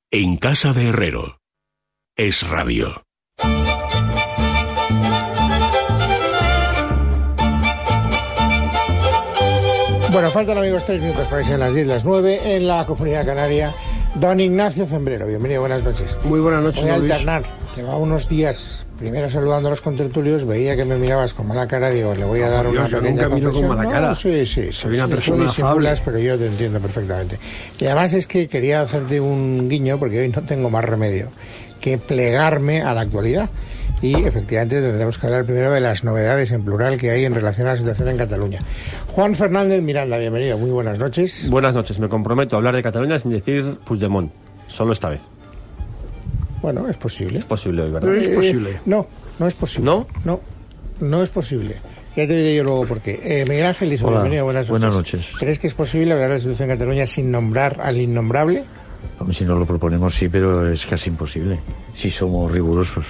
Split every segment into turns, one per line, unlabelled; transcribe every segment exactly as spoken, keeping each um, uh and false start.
En casa de Herrero. Es Radio.
Bueno, faltan, amigos, tres minutos para que sean las diez, las nueve en la Comunidad Canaria. Don Ignacio Zembrero, bienvenido, buenas noches.
Muy buenas noches,
Voy a
Luis.
alternar, llevaba unos días primero saludando a los contertulios, veía que me mirabas con mala cara, digo, le voy a dar
oh,
una
Dios,
pequeña
yo nunca miro con mala cara.
No, sí, sí,
soy
sí,
una
sí,
persona
tú disimulas,
afable,
pero yo te entiendo perfectamente. Y además es que quería hacerte un guiño, porque hoy no tengo más remedio que plegarme a la actualidad. Y efectivamente tendremos que hablar primero de las novedades en plural que hay en relación a la situación en Cataluña. Juan Fernández Miranda, bienvenido, muy buenas noches.
Buenas noches, me comprometo a hablar de Cataluña sin decir Puigdemont, solo esta vez.
Bueno, es posible.
Es posible hoy, ¿verdad?
No es posible.
Eh, no, no es posible.
¿No?
No, no es posible. Ya te diré yo luego por qué. Eh, Miguel Ángel Iso, bienvenido, buenas noches.
Buenas noches.
¿Crees que es posible hablar de la situación en Cataluña sin nombrar al innombrable?
Hombre, si nos lo proponemos sí, pero es casi imposible, si somos rigurosos.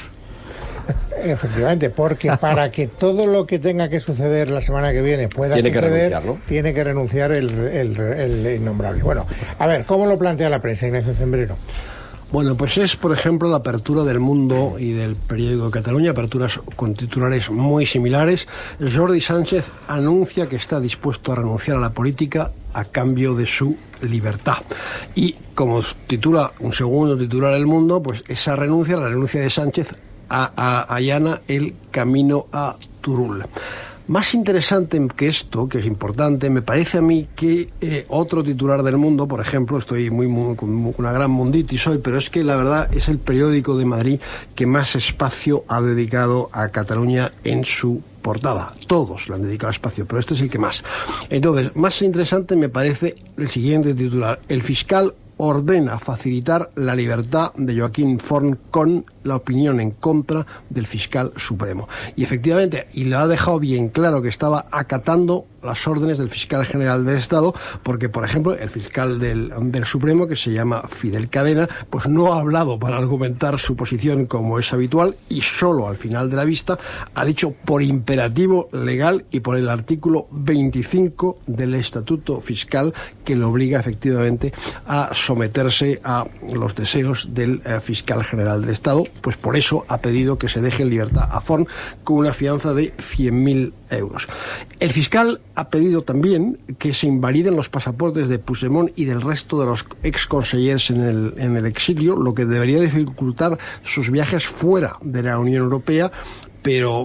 Efectivamente, porque para que todo lo que tenga que suceder la semana que viene pueda
tiene que
suceder,
renunciar, ¿no?
tiene que renunciar el, el, el innombrable. Bueno, a ver, ¿cómo lo plantea la prensa, Ignacio Zembrero?
Bueno, pues es, por ejemplo, la apertura del Mundo y del periódico de Cataluña, aperturas con titulares muy similares. Jordi Sánchez anuncia que está dispuesto a renunciar a la política a cambio de su libertad. Y como titula un segundo titular El Mundo, pues esa renuncia, la renuncia de Sánchez, a, a, allana el camino a Turul. Más interesante que esto, que es importante, me parece a mí que eh, otro titular del Mundo, por ejemplo, estoy muy, muy con una gran munditis hoy, pero es que la verdad es el periódico de Madrid que más espacio ha dedicado a Cataluña en su portada. Todos le han dedicado espacio, pero este es el que más. Entonces, más interesante me parece el siguiente titular. El fiscal ordena facilitar la libertad de Joaquín Forn con la opinión en contra del fiscal supremo. Y efectivamente, y lo ha dejado bien claro que estaba acatando las órdenes del fiscal general del Estado, porque, por ejemplo, el fiscal del, del Supremo, que se llama Fidel Cadena, pues no ha hablado para argumentar su posición como es habitual, y solo al final de la vista ha dicho por imperativo legal y por el artículo veinticinco del Estatuto Fiscal, que le obliga efectivamente a someterse a los deseos del eh, fiscal general del Estado. Pues por eso ha pedido que se deje en libertad a Forn con una fianza de cien mil euros. El fiscal ha pedido también que se invaliden los pasaportes de Puigdemont y del resto de los exconsellers en el, en el exilio, lo que debería dificultar sus viajes fuera de la Unión Europea, pero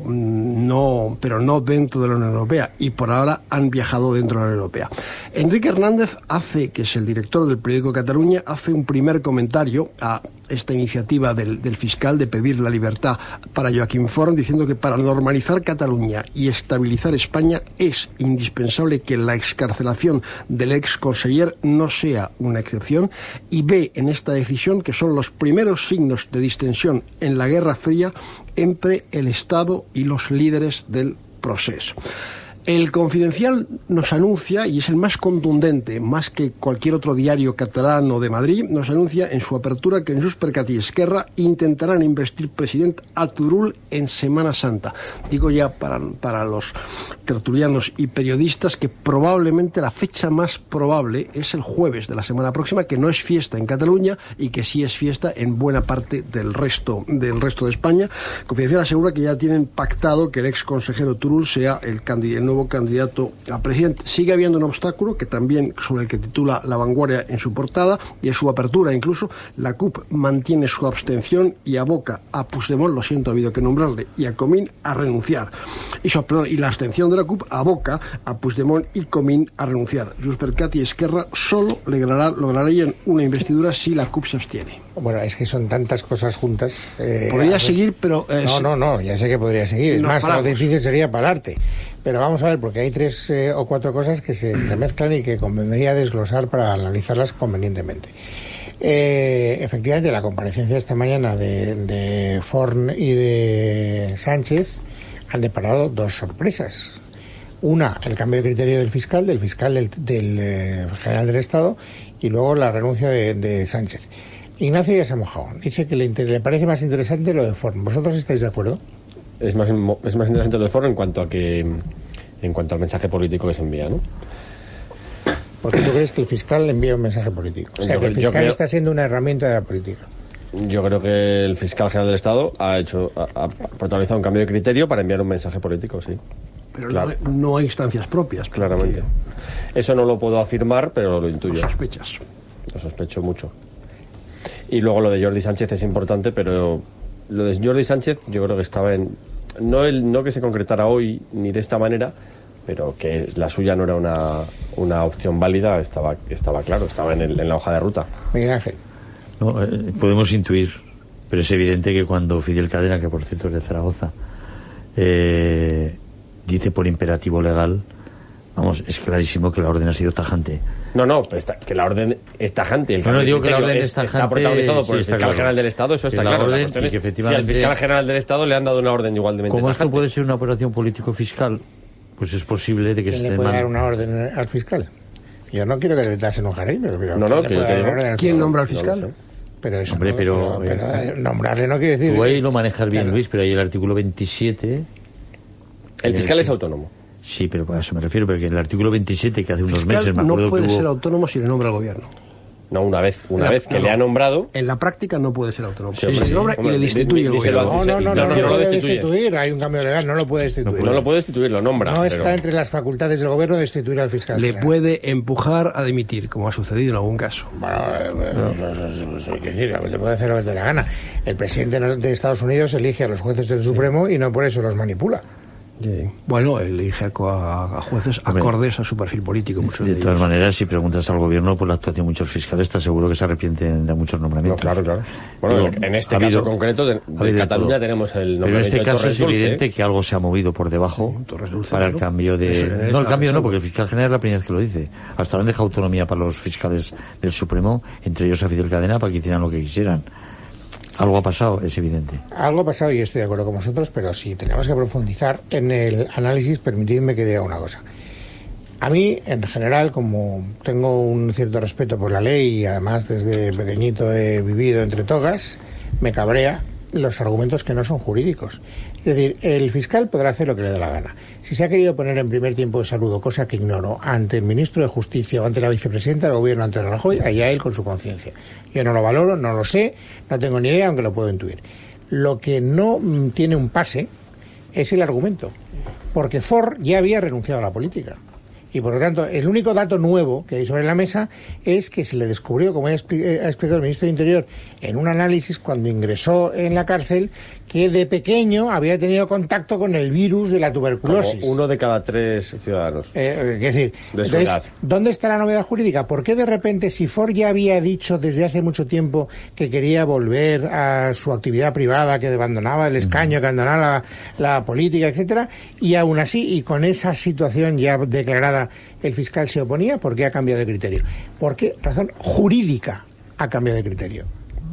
no, pero no dentro de la Unión Europea, y por ahora han viajado dentro de la Unión Europea. Enrique Hernández hace, que es el director del periódico Cataluña, hace un primer comentario a esta iniciativa del, del fiscal de pedir la libertad para Joaquín Forn, diciendo que para normalizar Cataluña y estabilizar España es indispensable que la excarcelación del ex conseller no sea una excepción, y ve en esta decisión que son los primeros signos de distensión en la Guerra Fría entre el Estado y los líderes del proceso. El Confidencial nos anuncia, y es el más contundente, más que cualquier otro diario catalán o de Madrid, nos anuncia en su apertura que en Junts per Cat y Esquerra intentarán investir presidente a Turull en Semana Santa. Digo ya para, para los tertulianos y periodistas que probablemente la fecha más probable es el jueves de la semana próxima, que no es fiesta en Cataluña y que sí es fiesta en buena parte del resto, del resto de España. Confidencial asegura que ya tienen pactado que el ex consejero Turull sea el candidato nuevo candidato a presidente. Sigue habiendo un obstáculo que también sobre el que titula La Vanguardia en su portada y en su apertura incluso. La C U P mantiene su abstención y aboca a Puigdemont, lo siento, ha habido que nombrarle, y a Comín a renunciar. Y, su, perdón, y la abstención de la C U P aboca a Puigdemont y Comín a renunciar. Junts per Cat y Esquerra solo logrará, lograrían una investidura si la C U P se abstiene.
Bueno, es que son tantas cosas juntas. Eh,
podría seguir, pero... Eh,
no, no, no, ya sé que podría seguir. Es más, paramos. Lo difícil sería pararte. Pero vamos a ver, porque hay tres eh, o cuatro cosas que se entremezclan y que convendría desglosar para analizarlas convenientemente. Eh, efectivamente, la comparecencia esta mañana de, de Forn y de Sánchez han deparado dos sorpresas. Una, el cambio de criterio del fiscal, del fiscal del, del eh, general del Estado, y luego la renuncia de, de Sánchez. Ignacio ya se ha mojado. Dice que le, le parece más interesante lo de Forn. ¿Vosotros estáis de acuerdo?
Es más, es más interesante lo de Forn en cuanto a que en cuanto al mensaje político que se envía, ¿no?
Porque tú crees que el fiscal le envía un mensaje político. O sea,
Yo
que el
creo- yo
fiscal
creo-
está siendo una herramienta de la política.
Yo creo que el fiscal general del Estado ha hecho ha, ha protagonizado un cambio de criterio para enviar un mensaje político, sí.
Pero
Claro.
no, hay, no hay instancias propias. porque
Claramente. Eso no lo puedo afirmar, pero lo intuyo.
Sospechas.
Lo sospecho mucho. Y luego lo de Jordi Sánchez es importante, pero lo de Jordi Sánchez yo creo que estaba en... No, el, no que se concretara hoy ni de esta manera, pero que la suya no era una, una opción válida, estaba, estaba claro, estaba en, el, en la hoja de ruta.
Miguel Ángel.
No, eh, podemos intuir, pero es evidente que cuando Fidel Cadena, que por cierto es de Zaragoza, eh, dice por imperativo legal, vamos, es clarísimo que la orden ha sido tajante.
No, no, pero está, que la orden es tajante. El
No, no,
cambio de
digo que la
criterio
orden
es-
es tajante,
está protagonizado por
sí,
el
está
fiscal
claro.
general del Estado, eso
Que
está
la
claro. La
orden,
cuestión
y
es
que
si
efectivamente-
al fiscal general del Estado le han dado una orden igualmente
Como esto
tajante.
puede ser una operación político-fiscal, pues es posible de que
¿Quién
esté
le puede
mal.
dar una orden al fiscal? Yo no quiero que le das en un jardín, pero... pero
No, no,
¿quién le
que yo
puede
te
dar una
digo.
orden al
¿Quién
fiscal?
nombra al
No lo
fiscal?
sé.
Pero eso,
Hombre,
no,
pero,
pero, pero,
eh,
eh, nombrarle no quiere decir...
Tú ahí lo manejas bien,
Claro.
Luis, pero hay el artículo veintisiete...
El fiscal
Eh,
es autónomo.
Sí, pero a eso me refiero, porque el artículo veintisiete, que hace unos
Fiscal
meses me
no
acuerdo
puede
que hubo...
ser autónomo si le nombra el gobierno.
No, una vez, una
La-
vez que
no,
le ha nombrado...
En la práctica no puede ser autónomo.
Sí,
se
hombre,
le nombra
hombre,
y le
di-
destituye el
di- díselo
gobierno.
a-
No, no, no,
No,
no,
no,
no,
no
lo
lo
puede
destituye.
destituir. Hay un cambio legal, no lo puede destituir.
No lo puede destituir, lo nombra.
No
pero-
está entre las facultades del gobierno destituir al fiscal.
Le
general.
puede empujar a dimitir, como ha sucedido en algún caso.
Bueno, eh, eh, eso- eso hay que decir, le puede hacer lo que te dé la gana. El presidente de Estados Unidos elige a los jueces del Supremo y no por eso los manipula.
Sí. Bueno, elige a, co- a- a jueces
Hombre.
acordes a su perfil político. Muchos
De
de
todas
ellos.
maneras, si preguntas al gobierno por la actuación de muchos fiscales, está seguro que se arrepienten de muchos
No,
nombramientos.
claro, claro. Bueno,
Digo,
en este
ha
caso
habido-
concreto de,
ha
de
habido de
Cataluña
todo.
tenemos el
Pero en
nombramiento
este
de
caso
Torres
es
Dulce.
evidente que algo se ha movido por debajo
Torres Dulce,
para el
claro.
cambio
Eso
de...
ya
No, el
está
cambio no,
pensado.
porque el fiscal general es la primera vez que lo dice. Hasta ahora han dejado autonomía para los fiscales del Supremo, entre ellos a Fidel Cadena, para que hicieran lo que quisieran. Algo ha pasado, es evidente.
Algo ha pasado y estoy de acuerdo con vosotros, pero si tenemos que profundizar en el análisis, permitidme que diga una cosa. A mí, en general, como tengo un cierto respeto por la ley y además desde pequeñito he vivido entre togas, me cabrea los argumentos que no son jurídicos. Es decir, el fiscal podrá hacer lo que le dé la gana. Si se ha querido poner en primer tiempo de saludo, cosa que ignoro, ante el ministro de Justicia o ante la vicepresidenta del gobierno, ante Rajoy, allá él con su conciencia. Yo no lo valoro, no lo sé, no tengo ni idea, aunque lo puedo intuir. Lo que no mm, tiene un pase es el argumento. Porque Ford ya había renunciado a la política. Y por lo tanto, el único dato nuevo que hay sobre la mesa es que se le descubrió, como ha expli- eh, ha explicado el ministro de Interior en un análisis cuando ingresó en la cárcel, que de pequeño había tenido contacto con el virus de la
Como
tuberculosis.
uno de cada tres ciudadanos.
Eh, eh, es decir,
De su
entonces,
edad.
¿dónde está la novedad jurídica? ¿Por qué de repente, si Ford ya había dicho desde hace mucho tiempo que quería volver a su actividad privada, que abandonaba el escaño, que abandonaba la, la política, etcétera, y aún así, y con esa situación ya declarada, el fiscal se oponía? ¿Por qué ha cambiado de criterio? ¿Por qué razón jurídica ha cambiado de criterio?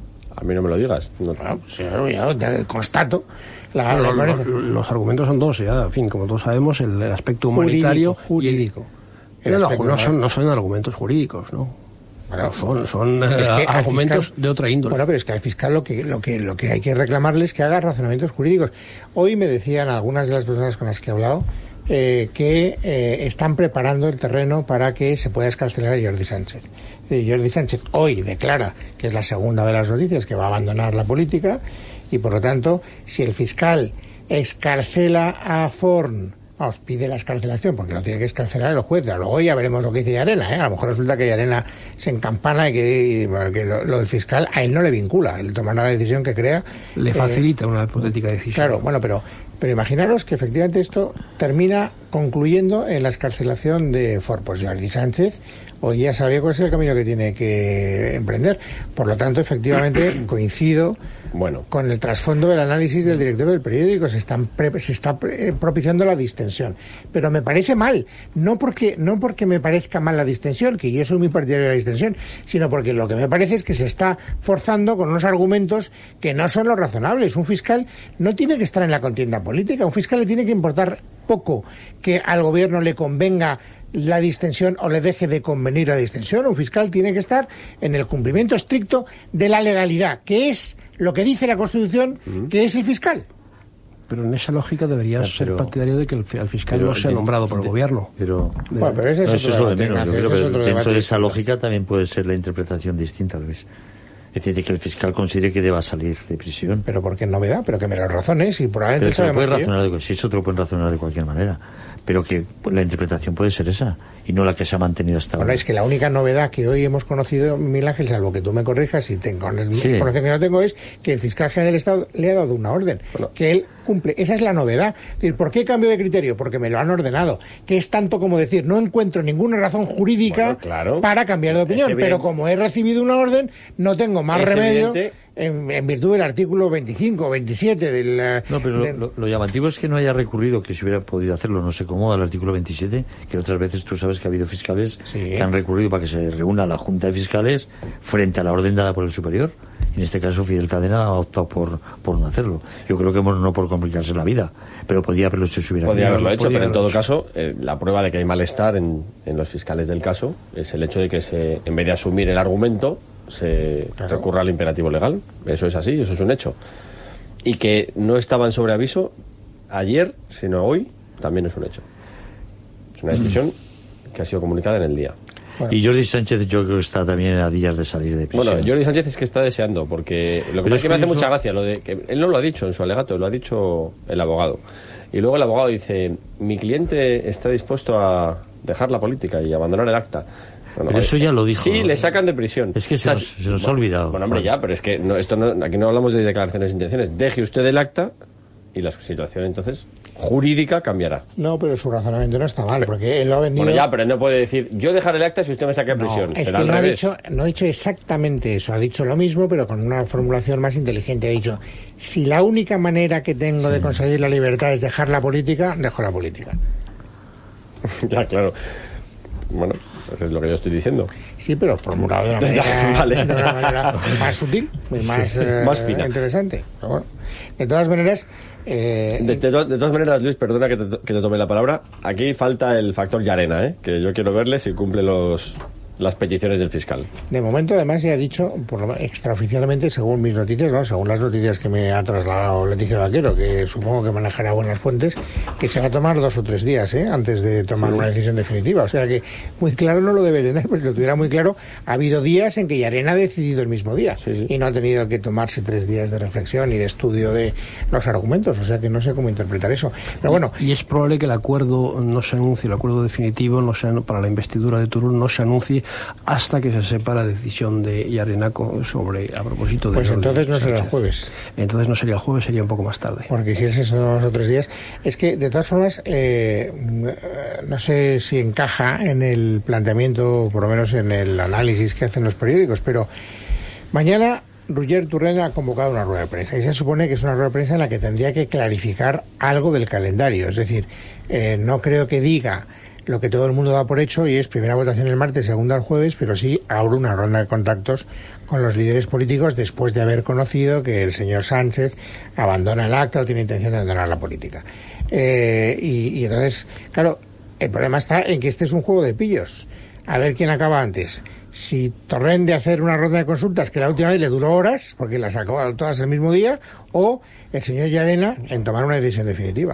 A mí no me lo digas. No-
Bueno, pues, yo, yo te constato la,
Bueno,
la-
lo- lo- los argumentos son dos, ya, en fin, como todos sabemos, el, el aspecto humanitario
jurídico.
y el-
El
no,
aspecto
no, son,
humanitario.
no son argumentos jurídicos, ¿no?
Bueno,
No son son
Es
eh,
que al
argumentos
fiscal-
de otra índole.
Bueno, pero es que al fiscal lo que, lo que, lo que hay que reclamarle es que haga razonamientos jurídicos. Hoy me decían algunas de las personas con las que he hablado eh, que eh, están preparando el terreno para que se pueda escarcelar a Jordi Sánchez. Eh, Jordi Sánchez hoy declara que es la segunda de las noticias, que va a abandonar la política, y por lo tanto, si el fiscal escarcela a Forn, vamos, pide la escarcelación, porque lo tiene que escarcelar el juez. Luego ya veremos lo que dice Llarena, ¿eh? A lo mejor resulta que Llarena se encampana y que, y, bueno, que lo, lo del fiscal a él no le vincula. Él tomará la decisión que crea.
Le
eh,
facilita una hipotética decisión.
Claro, bueno, pero, pero imaginaros que efectivamente esto termina concluyendo en la escarcelación de Ford. Pues Jordi Sánchez hoy ya sabía cuál es el camino que tiene que emprender. Por lo tanto, efectivamente, coincido
Bueno,
con el trasfondo del análisis del director del periódico. Se, están pre- se está pre- propiciando la distensión. Pero me parece mal, no porque, no porque me parezca mal la distensión, que yo soy muy partidario de la distensión, sino porque lo que me parece es que se está forzando con unos argumentos que no son los razonables. Un fiscal no tiene que estar en la contienda política, un fiscal le tiene que importar poco que al gobierno le convenga la distensión o le deje de convenir la distensión. Un fiscal tiene que estar en el cumplimiento estricto de la legalidad, que es lo que dice la Constitución, que es el fiscal.
pero en esa lógica deberías
ya, pero,
ser partidario de que el, el fiscal
pero,
no sea nombrado por el
de,
gobierno.
Pero,
de,
bueno, pero ese es
no, eso es lo de menos. Yo creo que dentro
debate
de esa lógica también puede ser la interpretación distinta, Luis. Es decir, que el fiscal considere que deba salir de prisión.
Pero porque es novedad, pero que me lo razones y probablemente
pero
sabemos
puede
que
razonar de, si eso te lo pueden razonar de cualquier manera. Pero que la interpretación puede ser esa y no la que se ha mantenido hasta
bueno,
ahora.
Es que la única novedad que hoy hemos conocido, Miguel Ángel, salvo que tú me corrijas y tengo sí. información que no tengo, es que el fiscal general del Estado le ha dado una orden, bueno. que él cumple. Esa es la novedad. Es decir, ¿por qué cambio de criterio? Porque me lo han ordenado. Que es tanto como decir, no encuentro ninguna razón jurídica bueno, claro. para cambiar de opinión, pero como he recibido una orden, no tengo más es remedio... Evidente. En, en virtud del artículo veinticinco o veintisiete del...
No, pero del... Lo, lo llamativo es que no haya recurrido, que se hubiera podido hacerlo, no sé cómo, al artículo veintisiete, que otras veces tú sabes que ha habido fiscales sí. que han recurrido para que se reúna la Junta de Fiscales frente a la orden dada por el superior. En este caso, Fidel Cadena ha optado por, por no hacerlo. Yo creo que no por complicarse la vida, pero podía haberlo hecho si hubiera
Podía haberlo hecho,
podía
pero en todo
hecho.
caso, eh, la prueba de que hay malestar en, en los fiscales del caso es el hecho de que se, en vez de asumir el argumento, se claro. recurra al imperativo legal. Eso es así, eso es un hecho. Y que no estaban sobre aviso ayer, sino hoy, también es un hecho. Es una decisión mm. que ha sido comunicada en el día.
Bueno. Y Jordi Sánchez yo creo que está también a días de salir de prisión.
Bueno, Jordi Sánchez es que está deseando, porque lo que pasa es que me hace mucha gracia lo de que él no lo ha dicho en su alegato, lo ha dicho el abogado. Y luego el abogado dice, mi cliente está dispuesto a dejar la política y abandonar el acta. Bueno,
pero eso ya lo dijo.
Sí, ¿no? Le sacan de prisión.
Es que se, o sea, nos, se nos
bueno,
ha olvidado.
Bueno, hombre, ya, pero es que no, esto no, aquí no hablamos de declaraciones de intenciones. Deje usted el acta y la situación entonces jurídica cambiará.
No, pero su razonamiento no está mal, porque él lo ha vendido...
Bueno, ya, pero no puede decir, yo dejaré el acta si usted me saca de prisión.
No, es
Será
que
al
no ha,
revés.
dicho, no ha dicho exactamente eso, ha dicho lo mismo, pero con una formulación más inteligente. Ha dicho, si la única manera que tengo sí. de conseguir la libertad es dejar la política, dejo la política.
Ya, claro. Bueno, eso es lo que yo estoy diciendo.
Sí, pero formulado de una manera, vale. de una manera más sutil, más,
sí,
eh,
más fina.
Interesante. Pero bueno, de todas maneras... Eh,
de, de, de todas maneras, Luis, perdona que te, que te tome la palabra. Aquí falta el factor Llarena, ¿eh? Que yo quiero verle si cumple los... las peticiones del fiscal.
De momento, además, ya ha dicho, por lo extraoficialmente, según mis noticias, ¿no? según las noticias que me ha trasladado Leticia Vaquero, que supongo que manejará buenas fuentes, que se va a tomar dos o tres días ¿eh? antes de tomar sí. una decisión definitiva. O sea que muy claro no lo debe tener, pues si lo tuviera muy claro, ha habido días en que Llarena ha decidido el mismo día sí, sí. y no ha tenido que tomarse tres días de reflexión y de estudio de los argumentos. O sea que no sé cómo interpretar eso. Pero bueno.
Y es probable que el acuerdo no se anuncie, el acuerdo definitivo no sea para la investidura de Turull no se anuncie hasta que se sepa la decisión de Llarena sobre a propósito de
pues entonces no será el jueves
entonces no sería el jueves, sería un poco más tarde,
porque si es esos dos o tres días. Es que de todas formas eh, no sé si encaja en el planteamiento, por lo menos en el análisis que hacen los periódicos, pero mañana Roger Torrent ha convocado una rueda de prensa y se supone que es una rueda de prensa en la que tendría que clarificar algo del calendario, es decir, eh, no creo que diga lo que todo el mundo da por hecho y es primera votación el martes, segunda el jueves, pero sí abre una ronda de contactos con los líderes políticos después de haber conocido que el señor Sánchez abandona el acta o tiene intención de abandonar la política. Eh, y, y entonces, claro, el problema está en que este es un juego de pillos. A ver quién acaba antes. Si Torrent de hacer una ronda de consultas que la última vez le duró horas, porque las sacó todas el mismo día, o el señor Llarena en tomar una decisión definitiva.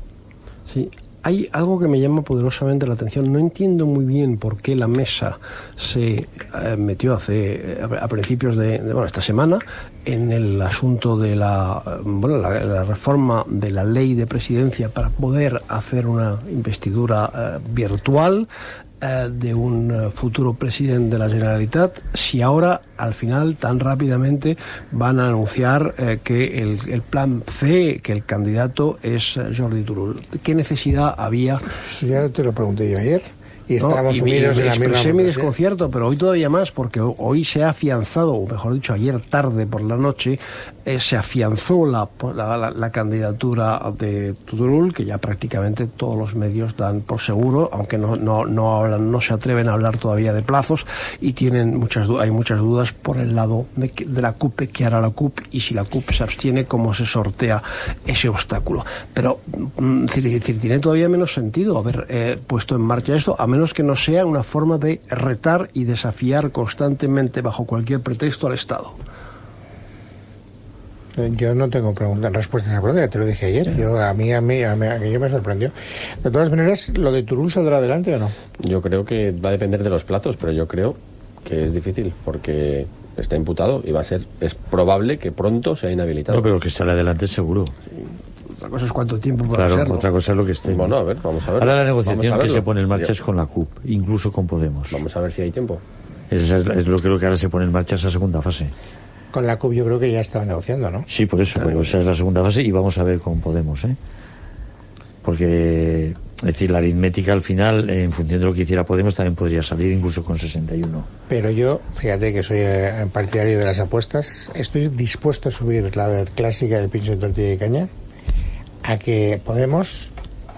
Sí. Hay algo que me llama poderosamente la atención. No entiendo muy bien por qué la mesa se eh, metió hace a principios de, de bueno esta semana en el asunto de la bueno la, la reforma de la ley de presidencia para poder hacer una investidura eh, virtual eh, de un eh, futuro presidente de la Generalitat, si ahora al final tan rápidamente van a anunciar eh, que el, el plan C, que el candidato es eh, Jordi Turull. ¿Qué necesidad había?
Eso ya te lo pregunté yo ayer. Y estábamos
no, y,
sumidos
y,
en la misma
expresé mi desconcierto, pero hoy todavía más, porque hoy se ha afianzado, o mejor dicho, ayer tarde por la noche, eh, se afianzó la, la, la, la candidatura de Turull, que ya prácticamente todos los medios dan por seguro, aunque no no no hablan, no se atreven a hablar todavía de plazos, y tienen muchas hay muchas dudas por el lado de, de la C U P, qué hará la C U P, y si la C U P se abstiene, cómo se sortea ese obstáculo. Pero mm, decir, decir, tiene todavía menos sentido haber eh, puesto en marcha esto, a menos que no sea una forma de retar y desafiar constantemente bajo cualquier pretexto al Estado.
Yo no tengo preguntas, respuestas a esa pregunta, ya te lo dije ayer. Yo, a mí, a mí, a mí, a mí me sorprendió. De todas maneras, ¿lo de Turull saldrá adelante o no?
Yo creo que va a depender de los plazos, pero yo creo que es difícil, porque está imputado y va a ser, es probable que pronto sea inhabilitado.
No, pero que sale adelante seguro.
Otra cosa es cuánto tiempo puede
Claro,
hacerlo.
otra cosa es lo que esté.
Bueno, a ver, vamos a ver.
Ahora la negociación que se pone en marcha
ya.
es con la C U P, incluso con Podemos.
Vamos a ver si hay tiempo.
Esa es, es lo que, lo que ahora se pone en marcha, esa segunda fase.
Con la C U P yo creo que ya estaba negociando, ¿no?
Sí, por eso, pero esa es la segunda fase y vamos a ver con Podemos, ¿eh? Porque, es decir, la aritmética al final, en función de lo que hiciera Podemos, también podría salir incluso con sesenta y uno.
Pero yo, fíjate que soy eh, partidario de las apuestas, estoy dispuesto a subir la clásica del pincho de tortilla y caña a que Podemos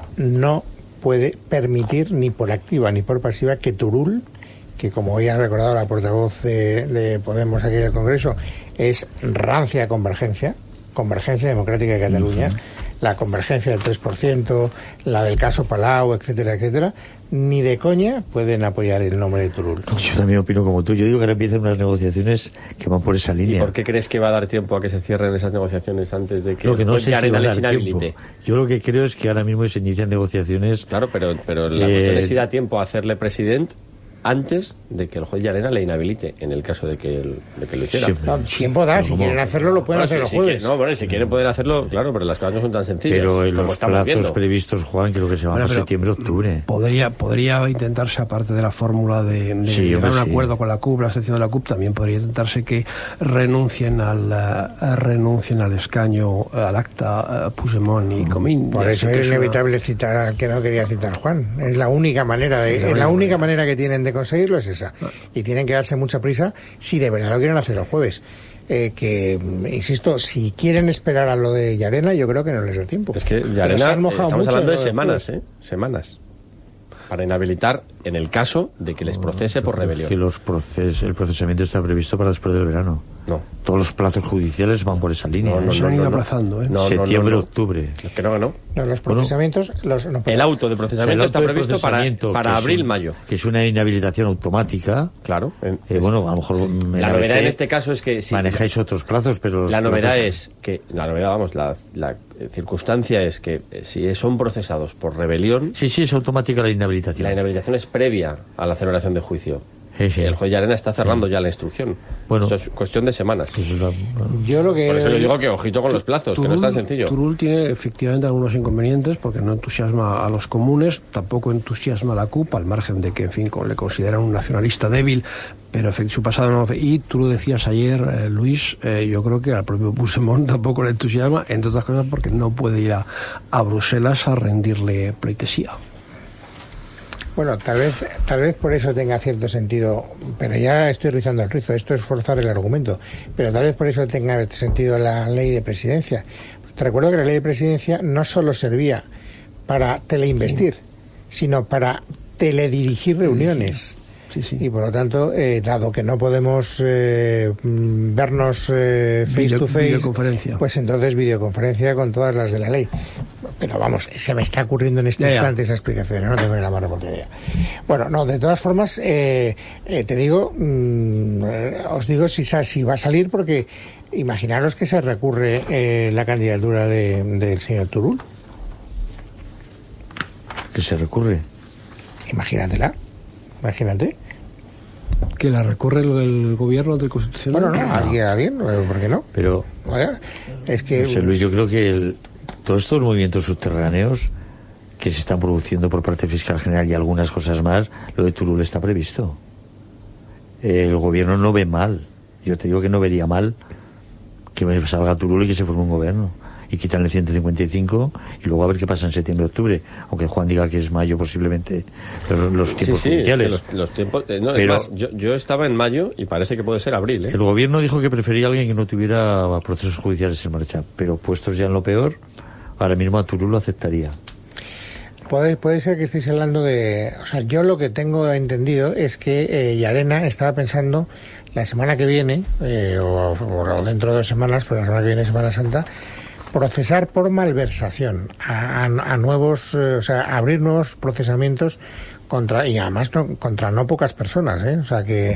no puede permitir ni por activa ni por pasiva que Turull, que como hoy ha recordado la portavoz de, de Podemos aquí en el Congreso, es rancia convergencia, convergencia democrática de Cataluña, uh-huh. La convergencia del tres por ciento, la del caso Palau, etcétera, etcétera, ni de coña pueden apoyar el nombre de Turull.
Yo también opino como tú. Yo digo que ahora empiezan unas negociaciones que van por esa línea.
¿Y por qué crees que va a dar tiempo a que se cierren esas negociaciones antes de que
lo que no sé si va a dar
inhabilite?
tiempo. Yo lo que creo es que ahora mismo se inician negociaciones.
Claro, pero, pero la
eh,
cuestión es si da tiempo a hacerle presidente antes de que el juez Llarena le inhabilite, en el caso de que, el, de que lo hiciera.
Sí, no, tiempo da, si quieren hacerlo lo pueden
bueno,
hacer
si,
los
si
jueves.
quieren, no, bueno, si quieren poder hacerlo, claro, pero las cosas no son tan sencillas.
Pero en los plazos
viendo.
previstos, Juan, creo que se van
Bueno,
a septiembre, octubre.
Podría, podría intentarse, aparte de la fórmula de, de
sí,
llegar a un
sí.
acuerdo con la C U P, la sección de la C U P, también podría intentarse que renuncien al uh, renuncien al escaño, al acta uh, Puigdemont y Comín.
Por
Ya
eso
sé que
es
eso-
inevitable citar al que no quería citar Juan. Es la única manera de, es la única manera que tienen de conseguirlo es esa. Y tienen que darse mucha prisa si de verdad lo quieren hacer el jueves. Eh, que, insisto, si quieren esperar a lo de Llarena, yo creo que no les da tiempo.
Es que
Pero
Llarena,
se han mojado
estamos
mucho
hablando de
lo del
semanas,
jueves.
¿eh? Semanas. Para inhabilitar en el caso de que les procese por rebelión.
Que los proces, el procesamiento está previsto para después del verano.
No.
Todos los plazos judiciales van por esa línea.
No, no,
¿eh?
se han ido aplazando, ¿eh?
No, no,
Septiembre,
no, no.
octubre.
Que no, que no.
No, los procesamientos... los, no,
El auto de procesamiento
El
está
auto de
previsto para,
procesamiento,
para
que es
abril,
un-
mayo.
Que es una inhabilitación automática.
Claro. en-
Eh, bueno, a lo mejor me
la
la
novedad
vez
en este caso es que... sí,
manejáis otros plazos, pero los
la novedad
plazos-
es que... La novedad, vamos, la, la circunstancia es que eh, si son procesados por rebelión,
Sí, sí, es automática la inhabilitación.
la inhabilitación es previa a la celebración de juicio.
Sí, sí.
El juez Llarena está cerrando ya la instrucción.
Bueno.
Eso es cuestión de semanas.
Pues es la-
Yo lo que...
Por eso yo digo que ojito con los plazos, que no es tan sencillo.
Turull tiene efectivamente algunos inconvenientes porque no entusiasma a los comunes, tampoco entusiasma a la C U P, al margen de que, en fin, con- le consideran un nacionalista débil, pero efect- su pasado no. Y tú lo decías ayer, eh, Luis, eh, yo creo que al propio Puigdemont tampoco le entusiasma, entre otras cosas porque no puede ir a, a Bruselas a rendirle pleitesía.
Bueno, tal vez, tal vez por eso tenga cierto sentido, pero ya estoy rizando el rizo, esto es forzar el argumento, pero tal vez por eso tenga sentido la ley de presidencia. Te recuerdo que la ley de presidencia no solo servía para teleinvestir, sino para teledirigir reuniones.
Sí, sí.
Y por lo tanto, eh, dado que no podemos eh, mm, vernos eh, face
Video-
to face,
videoconferencia.
pues entonces videoconferencia con todas las de la ley. Pero vamos, se me está ocurriendo en este
Ya, ya.
instante esa explicación, no tengo ni la más remota idea. Bueno, no, de todas formas, eh, eh, te digo, mm, eh, os digo si, sa- si va a salir, porque imaginaros que se recurre eh, la candidatura de- del señor Turull.
que se recurre.
Imagínatela, imagínate.
Que la recurre lo del gobierno del Constitucional.
Bueno, no, alguien, alguien, ¿por qué no?
Pero,
Vaya, es que...
no sé, Luis, yo creo que el- todos estos movimientos subterráneos que se están produciendo por parte fiscal general y algunas cosas más, lo de Turull está previsto. El gobierno no ve mal. Yo te digo que no vería mal que me salga Turull y que se forme un gobierno. Y quitan el ciento cincuenta y cinco y luego a ver qué pasa en septiembre, octubre. Aunque Juan diga que es mayo posiblemente los, los tiempos
sí, sí, es que
judiciales.
los, los tiempos... eh, no,
Pero-
es más, yo, yo estaba en mayo y parece que puede ser abril, ¿eh?
El gobierno dijo que prefería a alguien que no tuviera procesos judiciales en marcha, pero puestos ya en lo peor, ahora mismo a Turull lo aceptaría.
Puede, puede ser que estéis hablando de... O sea, yo lo que tengo entendido es que eh, Llarena estaba pensando la semana que viene, eh, o, o dentro de dos semanas, pero la semana que viene, Semana Santa, procesar por malversación a, a, a nuevos... Eh, o sea, abrir nuevos procesamientos contra... Y además no, contra no pocas personas, ¿eh? O sea, que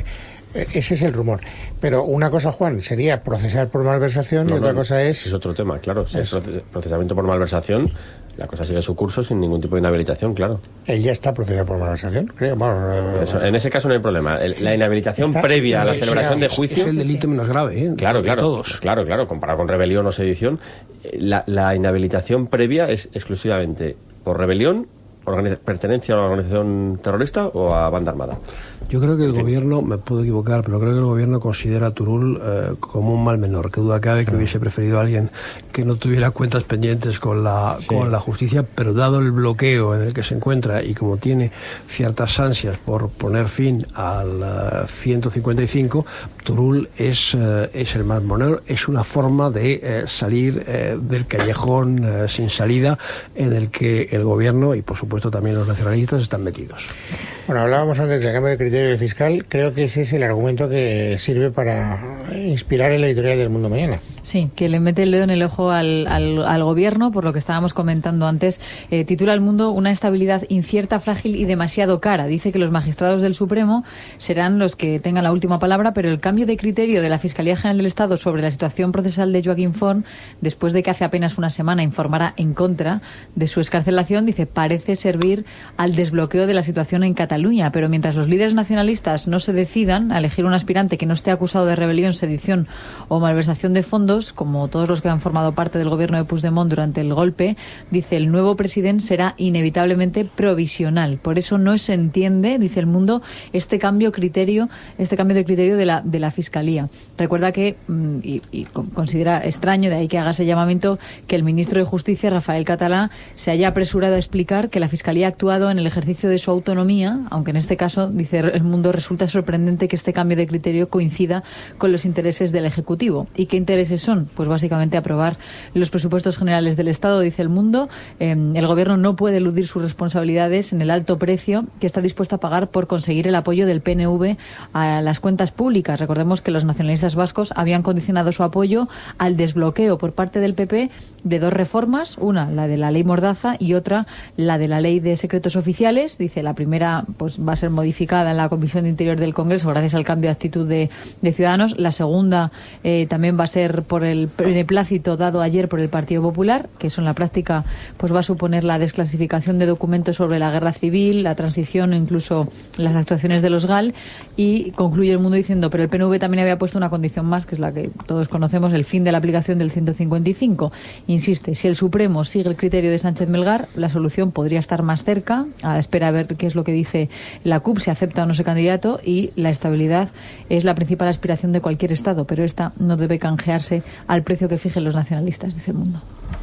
Ese es el rumor. Pero una cosa, Juan, sería procesar por malversación no, y otra no, cosa es...
Es otro tema, claro. Si es procesamiento por malversación, la cosa sigue su curso sin ningún tipo de inhabilitación, claro.
Él ya está procesado por malversación, creo. Bueno,
Eso, en ese caso no hay problema. El, la inhabilitación está, previa a la celebración de juicio...
Es el delito menos grave, ¿eh?
Claro, claro.
Todos.
Claro, claro. Comparado con rebelión o sedición, la, la inhabilitación previa es exclusivamente por rebelión, pertenencia a una organización terrorista o a banda armada.
Yo creo que el gobierno, me puedo equivocar, pero creo que el gobierno considera a Turull eh, como un mal menor. Que duda cabe que hubiese preferido a alguien que no tuviera cuentas pendientes con la, sí. con la justicia, pero dado el bloqueo en el que se encuentra y como tiene ciertas ansias por poner fin al uh, ciento cincuenta y cinco, Turull es, uh, es el mal menor, es una forma de uh, salir uh, del callejón uh, sin salida en el que el gobierno y por supuesto también los nacionalistas están metidos.
Bueno, hablábamos antes del cambio de criterio del fiscal. Creo que ese es el argumento que sirve para inspirar el editorial del Mundo Mañana.
Sí, que le mete el dedo en el ojo al, al, al gobierno, por lo que estábamos comentando antes. Eh, titula El Mundo: una estabilidad incierta, frágil y demasiado cara. Dice que los magistrados del Supremo serán los que tengan la última palabra, pero el cambio de criterio de la Fiscalía General del Estado sobre la situación procesal de Joaquín Forn, después de que hace apenas una semana informara en contra de su excarcelación, dice, parece servir al desbloqueo de la situación en Cataluña. Pero mientras los líderes nacionalistas no se decidan a elegir un aspirante que no esté acusado de rebelión, sedición o malversación de fondos, como todos los que han formado parte del gobierno de Puigdemont durante el golpe, dice, el nuevo presidente será inevitablemente provisional. Por eso no se entiende, dice El Mundo, este cambio criterio, este cambio de criterio de la de la Fiscalía. Recuerda que, y, y considera extraño, de ahí que haga ese llamamiento, que el ministro de Justicia, Rafael Català, se haya apresurado a explicar que la Fiscalía ha actuado en el ejercicio de su autonomía, aunque en este caso, dice El Mundo, resulta sorprendente que este cambio de criterio coincida con los intereses del Ejecutivo. ¿Y qué intereses son? Pues básicamente aprobar los presupuestos generales del Estado, dice El Mundo. Eh, el Gobierno no puede eludir sus responsabilidades en el alto precio que está dispuesto a pagar por conseguir el apoyo del P N V a las cuentas públicas. Recordemos que los nacionalistas vascos habían condicionado su apoyo al desbloqueo por parte del P P de dos reformas, una, la de la ley Mordaza, y otra, la de la ley de secretos oficiales. Dice, la primera pues va a ser modificada en la Comisión de Interior del Congreso gracias al cambio de actitud de, de Ciudadanos. La segunda eh, también va a ser por el beneplácito dado ayer por el Partido Popular, que eso en la práctica pues va a suponer la desclasificación de documentos sobre la guerra civil, la transición o incluso las actuaciones de los G A L. Y concluye El Mundo diciendo, pero el P N V también había puesto una condición más, que es la que todos conocemos, el fin de la aplicación del ciento cincuenta y cinco. Insiste, si el Supremo sigue el criterio de Sánchez Melgar, la solución podría estar más cerca, a la espera a ver qué es lo que dice la C U P, si acepta o no ese candidato, y la estabilidad es la principal aspiración de cualquier Estado, pero esta no debe canjearse al precio que fijen los nacionalistas, dice El Mundo.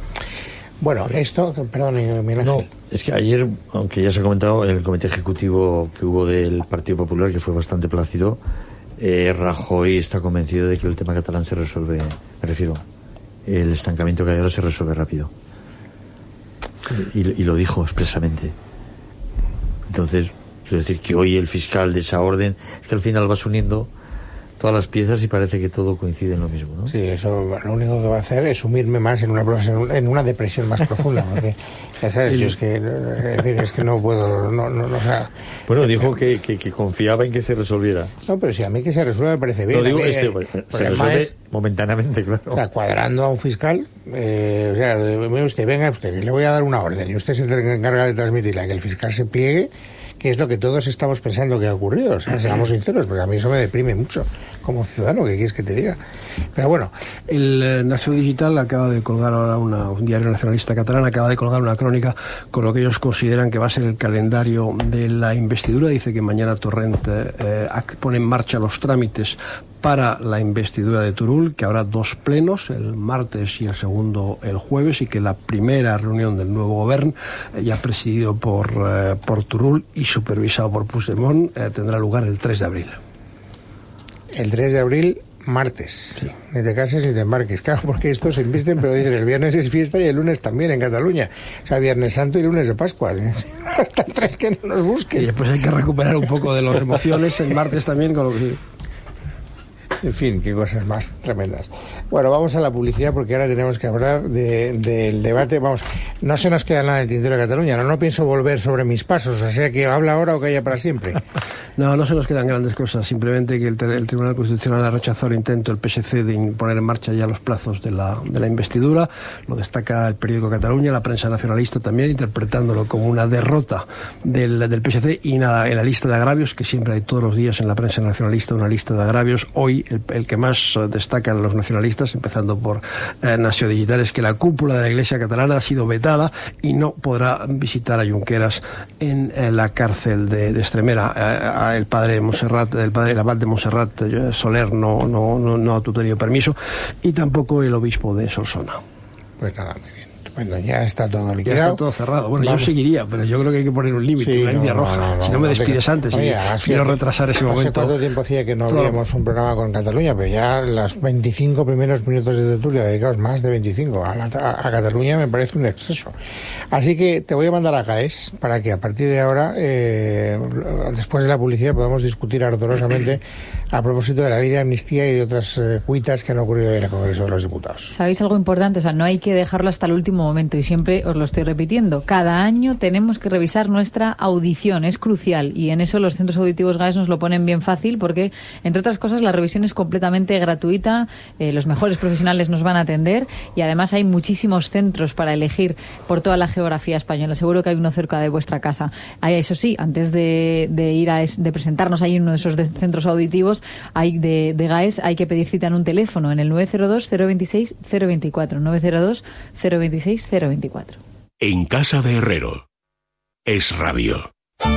Bueno, esto, perdón, Miguel Ángel.
No, es que ayer, aunque ya se ha comentado, el comité ejecutivo que hubo del Partido Popular, que fue bastante plácido, eh, Rajoy está convencido de que el tema catalán se resuelve, me refiero, el estancamiento que hay ahora se resuelve rápido. Y, y lo dijo expresamente. Entonces, quiero decir que hoy el fiscal de esa orden, es que al final vas uniendo todas las piezas y parece que todo coincide en lo mismo, ¿no?
Sí, eso lo único que va a hacer es sumirme más en una en una depresión más profunda, porque ya sabes, yo es que es, decir, es que no puedo, no, no, no o sea,
bueno, dijo que, que, que confiaba en que se resolviera.
No, pero si a mí que se resuelva me parece bien.
Lo digo,
mí,
este,
eh,
se resuelve es, momentáneamente, claro.
O sea, cuadrando a un fiscal, eh, o sea, mire usted, venga usted, le voy a dar una orden y usted se encarga de transmitirla, que el fiscal se pliegue, que es lo que todos estamos pensando que ha ocurrido. O sea, seamos sinceros, porque a mí eso me deprime mucho como ciudadano, ¿qué quieres que te diga? Pero bueno.
El eh, Nación Digital acaba de colgar ahora una, un diario nacionalista catalán, acaba de colgar una crónica con lo que ellos consideran que va a ser el calendario de la investidura. Dice que mañana Torrent eh, pone en marcha los trámites para la investidura de Turull, que habrá dos plenos, el martes y el segundo el jueves, y que la primera reunión del nuevo gobierno, eh, ya presidido por, eh, por Turull y supervisado por Puigdemont, eh, tendrá lugar el tres de abril.
El tres de abril, martes. Sí. Ni te cases ni te embarques. Claro, porque estos se invisten, pero dicen el viernes es fiesta y el lunes también en Cataluña. O sea, Viernes Santo y lunes de Pascua. ¿eh? Hasta el tres que no nos busquen.
Y después hay que recuperar un poco de las emociones el martes también con lo que...
En fin, qué cosas más tremendas. Bueno, vamos a la publicidad porque ahora tenemos que hablar de, del debate. Vamos, no se nos queda nada en el tintero de Cataluña. No, no pienso volver sobre mis pasos, o sea que habla ahora o calla para siempre.
No, no se nos quedan grandes cosas. Simplemente que el, el Tribunal Constitucional ha rechazado el intento del P S C de poner en marcha ya los plazos de la, de la investidura. Lo destaca el periódico Cataluña, la prensa nacionalista también, interpretándolo como una derrota del, del P S C. Y nada, en la lista de agravios, que siempre hay todos los días en la prensa nacionalista una lista de agravios, hoy el, el que más destacan los nacionalistas, empezando por eh, Nació Digital, es que la cúpula de la Iglesia catalana ha sido vetada y no podrá visitar a Junqueras en, en la cárcel de, de Extremera. Eh, el padre Montserrat, el padre el abad de Montserrat eh, Soler no, no, no, no ha tenido permiso, y tampoco el obispo de Solsona.
Pues nada, muy bien. Bueno, ya está todo liquidado.
Ya está todo cerrado. Bueno, Vamos. yo seguiría, pero yo creo que hay que poner un límite,
sí,
una
no,
línea
no,
roja.
No, no,
si no me despides
no,
antes,
oye,
y quiero
que,
retrasar ese
no
momento.
No sé cuánto tiempo hacía que no habíamos un programa con Cataluña, pero ya los veinticinco primeros minutos de tertulia dedicados, más de veinticinco, a, la, a, a Cataluña me parece un exceso. Así que te voy a mandar a Caes para que a partir de ahora, eh, después de la publicidad, podamos discutir ardorosamente a propósito de la ley de amnistía y de otras eh, cuitas que han ocurrido en el Congreso de los Diputados.
¿Sabéis algo importante? O sea, no hay que dejarlo hasta el último momento, y siempre os lo estoy repitiendo. Cada año tenemos que revisar nuestra audición, es crucial, y en eso los centros auditivos GAES nos lo ponen bien fácil porque, entre otras cosas, la revisión es completamente gratuita, eh, los mejores profesionales nos van a atender y además hay muchísimos centros para elegir por toda la geografía española. Seguro que hay uno cerca de vuestra casa. Ahí, eso sí, antes de, de ir a es, de presentarnos ahí en uno de esos de centros auditivos hay de, de GAES, hay que pedir cita en un teléfono, en el nueve cero dos, cero veintiséis, cero veinticuatro, nueve cero dos, cero veintiséis, cero veinticuatro.
En casa de Herrero. Es radio.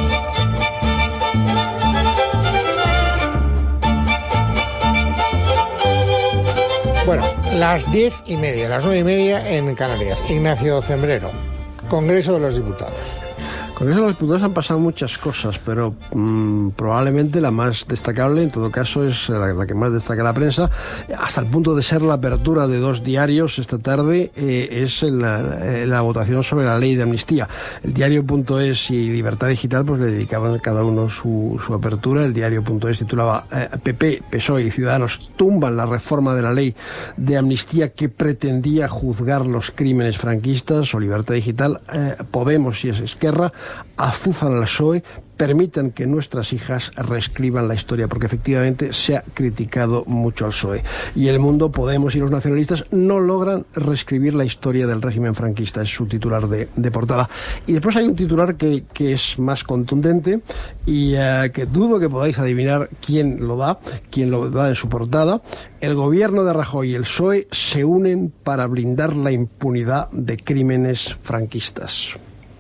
Bueno, las diez y media, las nueve y media en Canarias. Ignacio Cembrero, Congreso de los Diputados.
Con eso los diputados han pasado muchas cosas, pero mmm, probablemente la más destacable, en todo caso, es la, la que más destaca la prensa, hasta el punto de ser la apertura de dos diarios esta tarde, eh, es la, la votación sobre la ley de amnistía. El diario.es y Libertad Digital pues le dedicaban cada uno su, su apertura. El diario.es titulaba eh, P P, P S O E y Ciudadanos tumban la reforma de la ley de amnistía que pretendía juzgar los crímenes franquistas, o Libertad Digital, eh, Podemos y Esquerra azuzan al P S O E, permitan que nuestras hijas reescriban la historia, porque efectivamente se ha criticado mucho al P S O E. Y El Mundo, Podemos y los nacionalistas no logran reescribir la historia del régimen franquista, es su titular de, de portada. Y después hay un titular que, que es más contundente y uh, que dudo que podáis adivinar quién lo da, quién lo da en su portada. El gobierno de Rajoy y el P S O E se unen para blindar la impunidad de crímenes franquistas.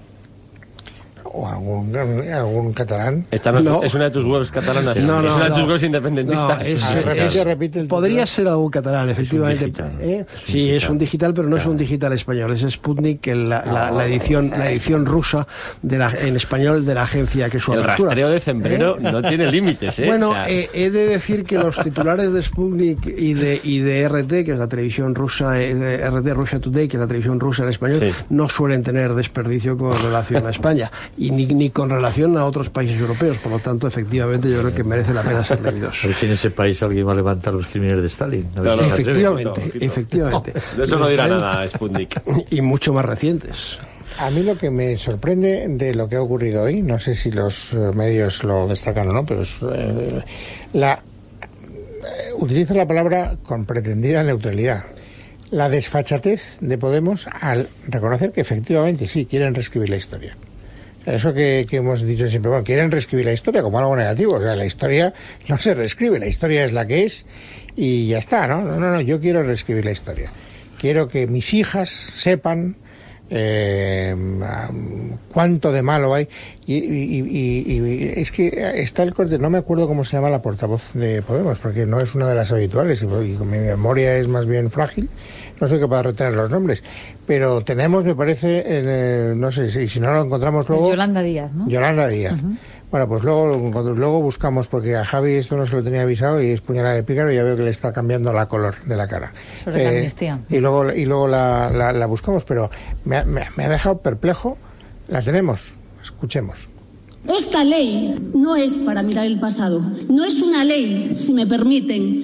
¿O algún, algún catalán?
Esta no, no. Es una de tus webs catalanas.
No, no,
es una de tus
no.
webs independentistas.
No, es,
ah, repite, repite el
podría ser algún catalán, efectivamente.
Es un
¿Eh?
es un
sí,
digital.
es un digital, pero no
claro.
es un digital español. Es Sputnik, la, la, la edición la edición rusa de la, en español de la agencia que su
El
apertura.
rastreo de Cembrero
¿Eh?
no tiene límites, ¿eh?
Bueno,
o sea...
eh, he de decir que los titulares de Sputnik y de, y de R T, que es la televisión rusa, eh, R T Russia Today, que es la televisión rusa en español, sí. no suelen tener desperdicio con relación a España y ni, ni con relación a otros países europeos. Por lo tanto, efectivamente, yo creo que merece la pena ser leídos.
A ver si en ese país alguien va a levantar los crímenes de Stalin. A ver
No, no,
si se atreve.
efectivamente,
Quito, quito.
efectivamente.
No, de eso no dirá nada Sputnik.
Y mucho más recientes.
A mí lo que me sorprende de lo que ha ocurrido hoy, no sé si los eh, medios lo destacan o no, pero es, eh, la eh, utilizo la palabra con pretendida neutralidad. La desfachatez de Podemos al reconocer que efectivamente sí quieren reescribir la historia. Eso que, que hemos dicho siempre, bueno, quieren reescribir la historia como algo negativo. O sea, la historia no se reescribe, la historia es la que es y ya está, ¿no? No, no, no, yo quiero reescribir la historia. Quiero que mis hijas sepan eh, cuánto de malo hay. Y, y, y, y es que está el corte, no me acuerdo cómo se llama la portavoz de Podemos, porque no es una de las habituales y, y mi memoria es más bien frágil. No soy capaz de retener los nombres, pero tenemos, me parece, eh, no sé si, si no lo encontramos luego...
Es Yolanda Díaz, ¿no?
Yolanda Díaz. Uh-huh. Bueno, pues luego, luego buscamos, porque a Javi esto no se lo tenía avisado y es puñalada de pícaro y ya veo que le está cambiando la color de la cara.
Sobre eh, la amnistía.
Y luego, y luego la, la, la buscamos, pero me ha, me, me ha dejado perplejo. La tenemos, escuchemos.
Esta ley no es para mirar el pasado, no es una ley, si me permiten,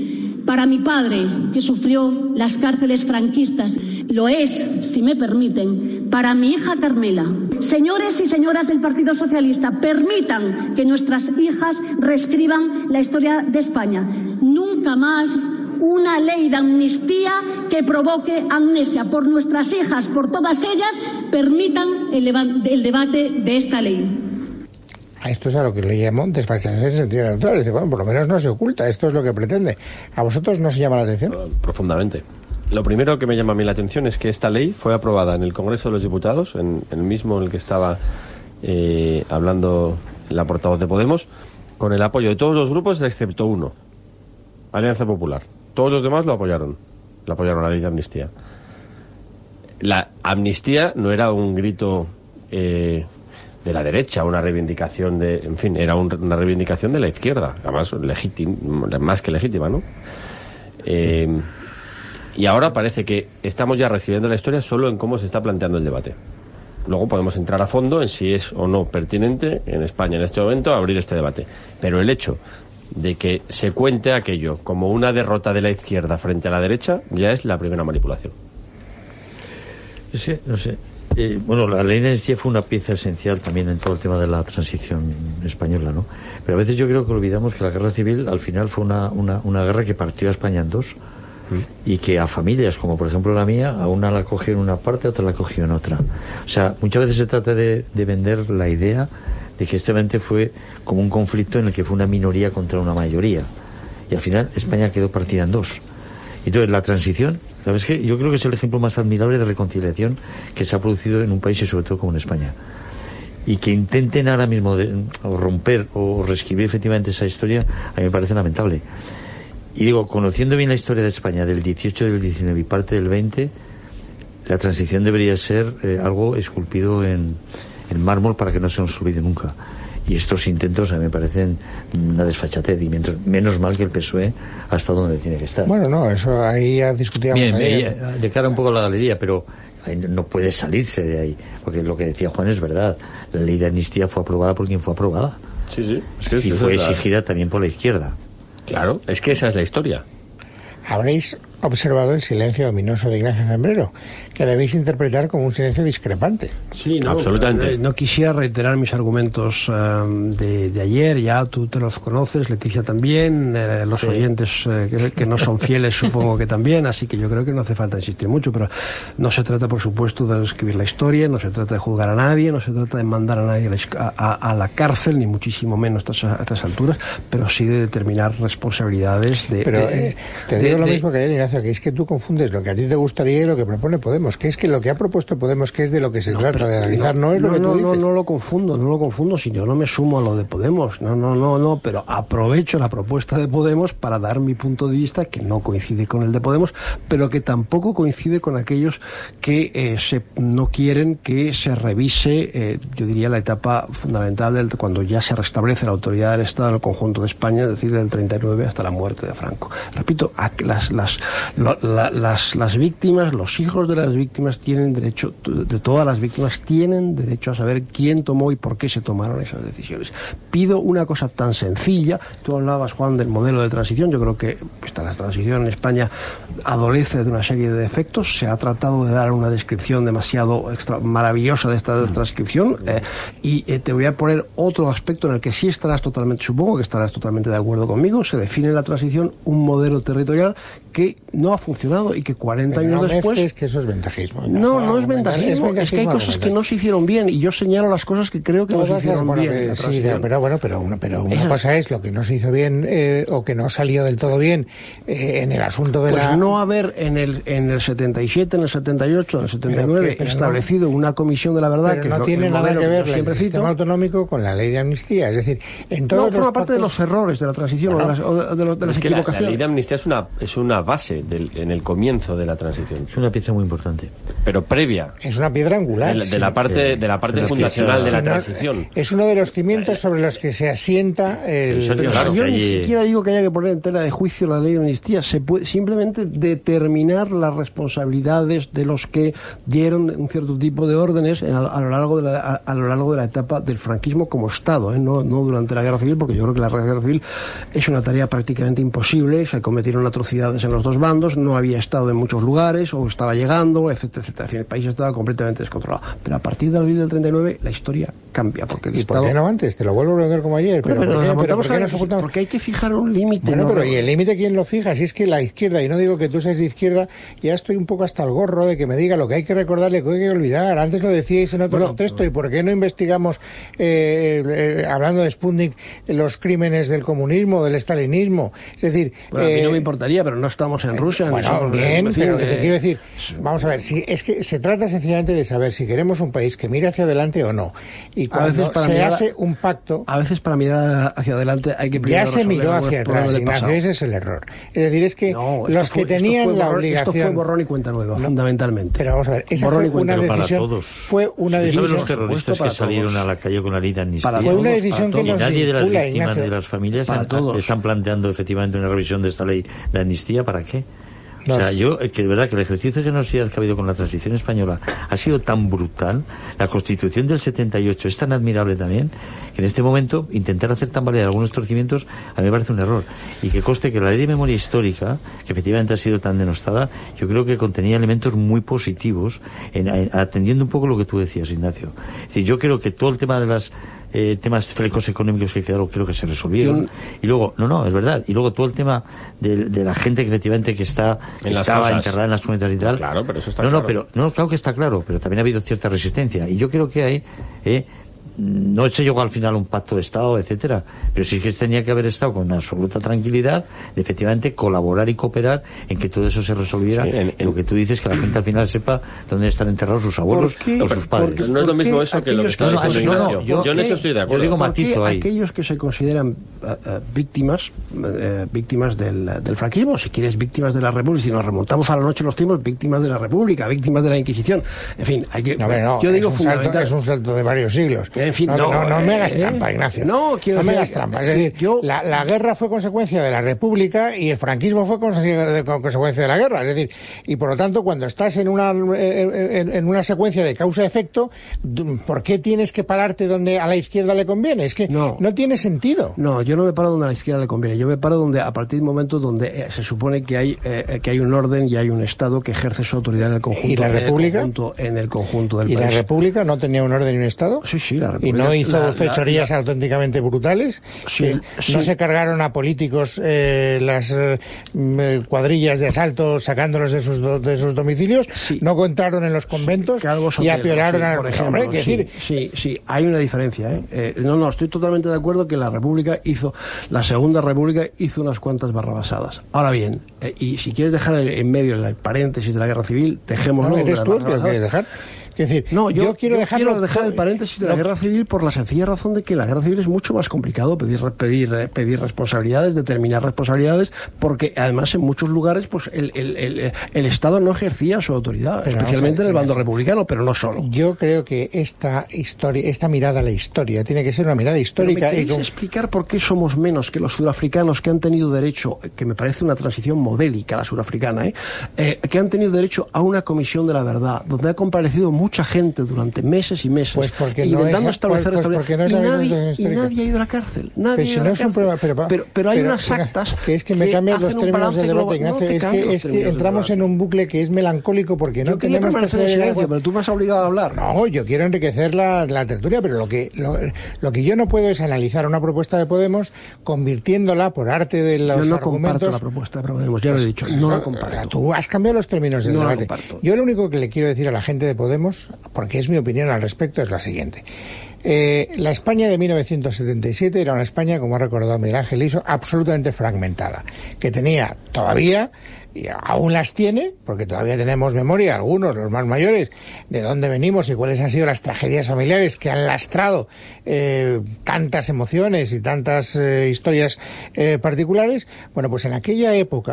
Para mi padre, que sufrió las cárceles franquistas, lo es, si me permiten, para mi hija Carmela. Señores y señoras del Partido Socialista, permitan que nuestras hijas reescriban la historia de España. Nunca más una ley de amnistía que provoque amnesia. Por nuestras hijas, por todas ellas, permitan el, el debate de esta ley.
A esto es a lo que le llamo desfachatez en sentido neutral. Dice, bueno, por lo menos no se oculta, esto es lo que pretende. ¿A vosotros no se llama la atención?
Profundamente. Lo primero que me llama a mí la atención es que esta ley fue aprobada en el Congreso de los Diputados, en, en el mismo en el que estaba eh, hablando la portavoz de Podemos, con el apoyo de todos los grupos excepto uno, Alianza Popular. Todos los demás lo apoyaron, lo apoyaron a la ley de amnistía. La amnistía no era un grito eh, de la derecha, una reivindicación de, en fin, era un, una reivindicación de la izquierda, además legítima, más que legítima, ¿no? Eh, y ahora parece que estamos ya reescribiendo la historia solo en cómo se está planteando el debate. Luego podemos entrar a fondo en si es o no pertinente en España en este momento abrir este debate. Pero el hecho de que se cuente aquello como una derrota de la izquierda frente a la derecha ya es la primera manipulación.
Sí, no sé. Eh, bueno, la ley de amnistía fue una pieza esencial también en todo el tema de la transición española, ¿no? Pero a veces yo creo que olvidamos que la guerra civil al final fue una, una, una guerra que partió a España en dos mm. y que a familias, como por ejemplo la mía, a una la cogió en una parte, a otra la cogió en otra. O sea, muchas veces se trata de, de vender la idea de que este evento fue como un conflicto en el que fue una minoría contra una mayoría. Y al final España quedó partida en dos. Entonces, la transición, ¿sabes qué? Yo creo que es el ejemplo más admirable de reconciliación que se ha producido en un país y sobre todo como en España. Y que intenten ahora mismo de, o romper o reescribir efectivamente esa historia, a mí me parece lamentable. Y digo, conociendo bien la historia de España del dieciocho, del diecinueve y parte del veinte, la transición debería ser eh, algo esculpido en, en mármol para que no se nos olvide nunca. Y estos intentos a mí me parecen una desfachatez, y mientras, menos mal que el P S O E ha estado donde tiene que estar.
Bueno, no, eso ahí ya discutíamos.
Bien,
ayer.
Me, de cara un poco a la galería, pero no puede salirse de ahí, porque lo que decía Juan es verdad. La ley de amnistía fue aprobada por quien fue aprobada.
Sí, sí. Es que
y
es
fue
la...
exigida también por la izquierda.
Claro, es que esa es la historia.
Habréis observado el silencio ominoso de Ignacio Zambrero, que debéis interpretar como un silencio discrepante.
Sí, no,
absolutamente.
Eh, no quisiera reiterar mis argumentos uh, de, de ayer, ya tú te los conoces, Leticia también, eh, los sí. oyentes eh, que, que no son fieles supongo que también, así que yo creo que no hace falta insistir mucho, pero no se trata por supuesto de escribir la historia, no se trata de juzgar a nadie, no se trata de mandar a nadie a, a, a la cárcel, ni muchísimo menos a estas, a estas alturas, pero sí de determinar responsabilidades de...
Pero
de,
eh, te digo de, lo de, mismo que ayer, Ignacio, que es que tú confundes lo que a ti te gustaría y lo que propone Podemos, que es que lo que ha propuesto Podemos, que es de lo que se no, trata de analizar, no, no es lo
no,
que tú
no,
dices.
No, no lo confundo, no lo confundo, si yo no me sumo a lo de Podemos, no, no, no, no, pero aprovecho la propuesta de Podemos para dar mi punto de vista, que no coincide con el de Podemos, pero que tampoco coincide con aquellos que eh, se, no quieren que se revise, eh, yo diría, la etapa fundamental del, cuando ya se restablece la autoridad del Estado en el conjunto de España, es decir, del treinta y nueve hasta la muerte de Franco. Repito, las, las, lo, la, las, las víctimas, los hijos de las víctimas tienen derecho, de todas las víctimas tienen derecho a saber quién tomó y por qué se tomaron esas decisiones. Pido una cosa tan sencilla, tú hablabas, Juan, del modelo de transición, yo creo que esta, la transición en España adolece de una serie de defectos, se ha tratado de dar una descripción demasiado extra, maravillosa de esta transcripción, eh, y eh, te voy a poner otro aspecto en el que sí estarás totalmente, supongo que estarás totalmente de acuerdo conmigo, se define en la transición un modelo territorial que no ha funcionado y que cuarenta
Pero
años
no
después...
Es que eso es ventajismo.
No, no, no es ventajismo, es, ventajismo, es que hay cosas que no se hicieron bien y yo señalo las cosas que creo que Todas no se hicieron las, bueno, bien.
Que, sí, pero bueno, pero una, pero una cosa es lo que no se hizo bien eh, o que no salió del todo bien eh, en el asunto de
pues
la...
Pues no haber en el, en el setenta y siete, en el setenta y ocho, en el setenta y nueve
que,
establecido no, una comisión de la verdad
pero
que
no
es lo,
tiene
el
nada que ver
el
sistema autonómico con la ley de amnistía, es decir, en todos
no,
los
forma parte
pactos...
de los errores de la transición bueno, o de las, o de, de, los, de las
es
equivocaciones.
Que la, la ley de amnistía es una, es una base de, en el comienzo de la transición.
Es una pieza muy importante.
Pero previa.
Es una piedra angular.
De, de sí, la parte, sí. de la parte fundacional de la transición.
Es uno de los cimientos sobre los que se asienta el...
Pero claro, yo ni siquiera digo que haya que poner en tela de juicio la ley de amnistía. Se puede simplemente determinar las responsabilidades de los que dieron un cierto tipo de órdenes en, a, a, lo largo de la, a, a lo largo de la etapa del franquismo como Estado, ¿eh? no, no durante la Guerra Civil, porque yo creo que la Guerra Civil es una tarea prácticamente imposible. Se cometieron atrocidades en los dos bandos, no había Estado en muchos lugares, o estaba llegando, etcétera, etcétera. En fin, el país estaba completamente descontrolado. Pero a partir de abril del treinta y nueve la historia cambia. Porque el
¿Y
Estado...
por qué no antes? Te lo vuelvo a preguntar como ayer.
Pero,
pero,
pero,
¿por qué,
pero,
pero ¿por qué
a...
nos ocultamos?
Porque hay que fijar un límite.
Bueno,
¿no?
pero ¿y el límite quién lo fija? Si es que la izquierda, y no digo que tú seas de izquierda, ya estoy un poco hasta el gorro de que me diga lo que hay que recordarle, que hay que olvidar. Antes lo decíais en otro bueno, contexto, ¿y por qué no investigamos, eh, eh, hablando de Sputnik, los crímenes del comunismo, del estalinismo? Es decir...
Bueno,
eh,
a mí no me importaría, pero no estamos en Rusia.
Bueno,
somos,
bien,
en fin,
pero que te
eh,
quiero decir, vamos a ver, si es que se trata sencillamente de saber si queremos un país que mire hacia adelante o no. Y cuando se mirar, hace un pacto...
A veces para mirar hacia adelante hay que...
Ya se miró hacia atrás, Ignacio, ese es el error. Es decir, es que
no,
los
fue,
que tenían
borrón,
la obligación...
Esto fue borrón y cuenta nueva, no, fundamentalmente.
Pero vamos a ver, esa
borrón
fue una decisión...
Para todos.
Fue una decisión...
¿Sabes los terroristas que salieron
todos.
a la calle con la ley de amnistía?
Para fue una decisión que nos
nadie de las
vincula,
víctimas
Ignacio.
de las familias han, están planteando efectivamente una revisión de esta ley de amnistía. ¿Para qué? O sea, yo, que de verdad que el ejercicio de generosidad que ha habido con la transición española ha sido tan brutal, la Constitución del setenta y ocho es tan admirable también, que en este momento intentar hacer tambalear algunos torcimientos a mí me parece un error. Y que conste que la ley de memoria histórica, que efectivamente ha sido tan denostada, yo creo que contenía elementos muy positivos, en, en, atendiendo un poco lo que tú decías, Ignacio. Es decir, yo creo que todo el tema de las eh, temas flecos económicos que quedaron, creo que se resolvieron. Yo... Y luego, no, no, es verdad. Y luego todo el tema de, de la gente que efectivamente que está
en
estaba enterrada en las cuentas y tal.
Claro, pero eso está
no,
claro.
No, pero, no, claro que está claro, pero también ha habido cierta resistencia. Y yo creo que hay... Eh, no se llegó al final a un pacto de Estado, etcétera, pero sí que tenía que haber estado con absoluta tranquilidad de efectivamente colaborar y cooperar en que todo eso se resolviera, sí, en, en lo que tú dices, que la gente al final sepa dónde están enterrados sus abuelos o sus padres.
No es lo mismo eso que lo que está diciendo
no, no,
Ignacio.
yo,
yo en eso estoy de acuerdo.
Yo digo matizo ahí.
Aquellos que se consideran uh, uh, víctimas uh, víctimas del, del franquismo, si quieres víctimas de la República, si nos remontamos a la noche de los tiempos, víctimas de la República, víctimas de la Inquisición, en fin, hay que...
No, no,
yo
es
digo
un
fundamental...
salto, es un salto de varios siglos.
En fin,
no,
no,
no, no, no me hagas
eh,
trampa, Ignacio.
No, quiero
no me
decir,
hagas trampa. Es decir,
yo,
la, la guerra fue consecuencia de la República y el franquismo fue consecuencia de la guerra. Es decir, y por lo tanto, cuando estás en una en, en una secuencia de causa-efecto, ¿por qué tienes que pararte donde a la izquierda le conviene? Es que no, no tiene sentido.
No, yo no me paro donde a la izquierda le conviene. Yo me paro donde a partir del momento donde eh, se supone que hay eh, que hay un orden y hay un Estado que ejerce su autoridad en el conjunto.
¿Y la República?
En el conjunto, en el conjunto del
¿Y
país.
la República no tenía un orden y un Estado?
Sí, sí, la República.
¿Y no hizo
la,
fechorías la, la, auténticamente brutales?
Sí,
que
sí.
¿No se cargaron a políticos eh, las eh, cuadrillas de asalto sacándolos de sus, do, de sus domicilios? Sí. ¿No contaron en los conventos
sí,
y apiolaron
sí,
a...
por ejemplo,
hombre, ¿qué
sí,
decir?
sí, sí, hay una diferencia. ¿eh? Eh, no, no, estoy totalmente de acuerdo que la República hizo, la Segunda República hizo unas cuantas barrabasadas. Ahora bien, eh, y si quieres dejar en medio el paréntesis de la Guerra Civil, dejémoslo.
No, ¿eres tú el que lo quieres dejar? Es decir,
no, yo,
yo quiero,
yo
dejarlo,
quiero dejar el paréntesis de la no, Guerra Civil por la sencilla razón de que la Guerra Civil es mucho más complicado pedir pedir pedir responsabilidades, determinar responsabilidades, porque además en muchos lugares pues el, el, el, el Estado no ejercía su autoridad, pero especialmente en el bando republicano, pero no solo.
Yo creo que esta historia, esta mirada a la historia tiene que ser una mirada histórica.
Pero ¿me queréis
y con...
explicar por qué somos menos que los sudafricanos que han tenido derecho, que me parece una transición modélica la surafricana, ¿eh? Eh, que han tenido derecho a una comisión de la verdad, donde ha comparecido mucha gente durante meses y meses,
pues porque
intentando
no es,
establecer
pues, pues porque no
y, nadie, y nadie ha ido a la cárcel. Nadie
pero, si no es un problema, pero,
pero, pero hay
pero,
unas actas
que es que me cambian los términos del debate, Ignacio.
No
es que, es que entramos en un bucle que es melancólico porque no
yo
tenemos
posibilidad de silencio, pero tú me has obligado a hablar.
No, yo quiero enriquecer la, la tertulia, pero lo que lo, lo que yo no puedo es analizar una propuesta de Podemos convirtiéndola por arte de los
yo no
argumentos.
Comparto la propuesta de Podemos, ya lo he dicho, no la comparto.
Tú has cambiado los términos del
no
debate. Yo lo único que le quiero decir a la gente de Podemos, porque es mi opinión al respecto, es la siguiente. Eh, la España de mil novecientos setenta y siete era una España, como ha recordado Miguel Ángel Iso, absolutamente fragmentada, que tenía todavía, y aún las tiene, porque todavía tenemos memoria, algunos, los más mayores, de dónde venimos y cuáles han sido las tragedias familiares que han lastrado eh, tantas emociones y tantas eh, historias eh, particulares. Bueno, pues en aquella época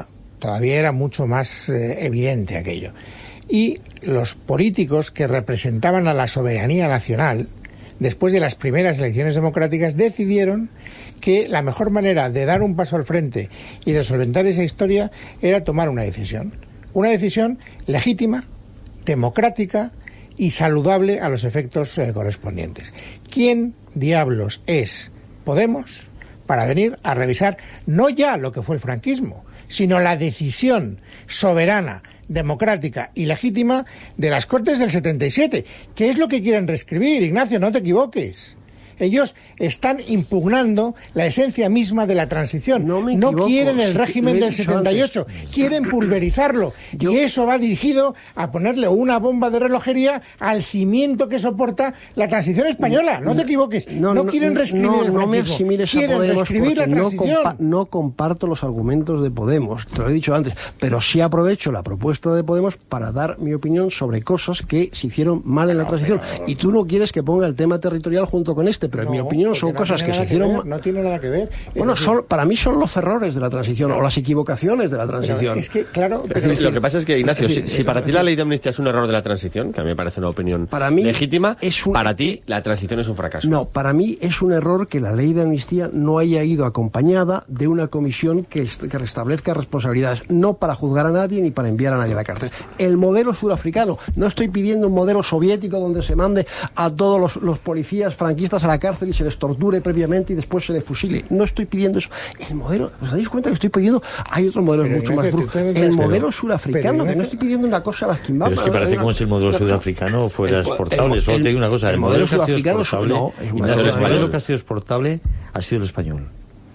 todavía era mucho más eh, evidente aquello. Y los políticos que representaban a la soberanía nacional, después de las primeras elecciones democráticas, decidieron que la mejor manera de dar un paso al frente y de solventar esa historia era tomar una decisión. Una decisión legítima, democrática y saludable a los efectos eh, correspondientes. ¿Quién diablos es Podemos para venir a revisar no ya lo que fue el franquismo, sino la decisión soberana, democrática y legítima de las Cortes del setenta y siete? ¿Qué es lo que quieren reescribir, Ignacio? No te equivoques. Ellos están impugnando la esencia misma de la transición.
No, me
no
equivoco,
quieren el
sí,
régimen del setenta y ocho,
antes.
quieren pulverizarlo. Yo... Y eso va dirigido a ponerle una bomba de relojería al cimiento que soporta la transición española. No, no te equivoques. No, no, no quieren reescribir
no,
el franquismo.
No me asimiles a
quieren
Podemos
reescribir la
no,
transición.
compa no comparto los argumentos de Podemos, te lo he dicho antes, pero sí aprovecho la propuesta de Podemos para dar mi opinión sobre cosas que se hicieron mal en la transición. Pero... Y tú no quieres que ponga el tema territorial junto con este, pero en mi opinión son
no
cosas que se hicieron
mal. No tiene nada que ver.
Bueno, son, para mí son los errores de la transición o las equivocaciones de la transición.
Pero es que, claro...
Pero decir, lo que pasa es que, Ignacio, es decir, si, si para ti la ley de amnistía es un error de la transición, que a mí me parece una opinión
para mí
legítima,
es un...
para ti la transición es un fracaso.
No, para mí es un error que la ley de amnistía no haya ido acompañada de una comisión que, que restablezca responsabilidades, no para juzgar a nadie ni para enviar a nadie a la cárcel. El modelo surafricano, no estoy pidiendo un modelo soviético donde se mande a todos los, los policías franquistas a la cárcel y se les torture previamente y después se les fusile. No estoy pidiendo eso. El modelo, ¿os dais cuenta que estoy pidiendo? Hay otros modelos pero mucho más bruscos. El modelo pero, surafricano, pero, que no estoy pidiendo una cosa a las quimbas.
Pero es que parece como si el modelo sudafricano fuera el, exportable. El, Solo el, te digo una cosa, el, el modelo, modelo sudafricano exportable, no, el modelo, el modelo que ha sido exportable ha sido el español.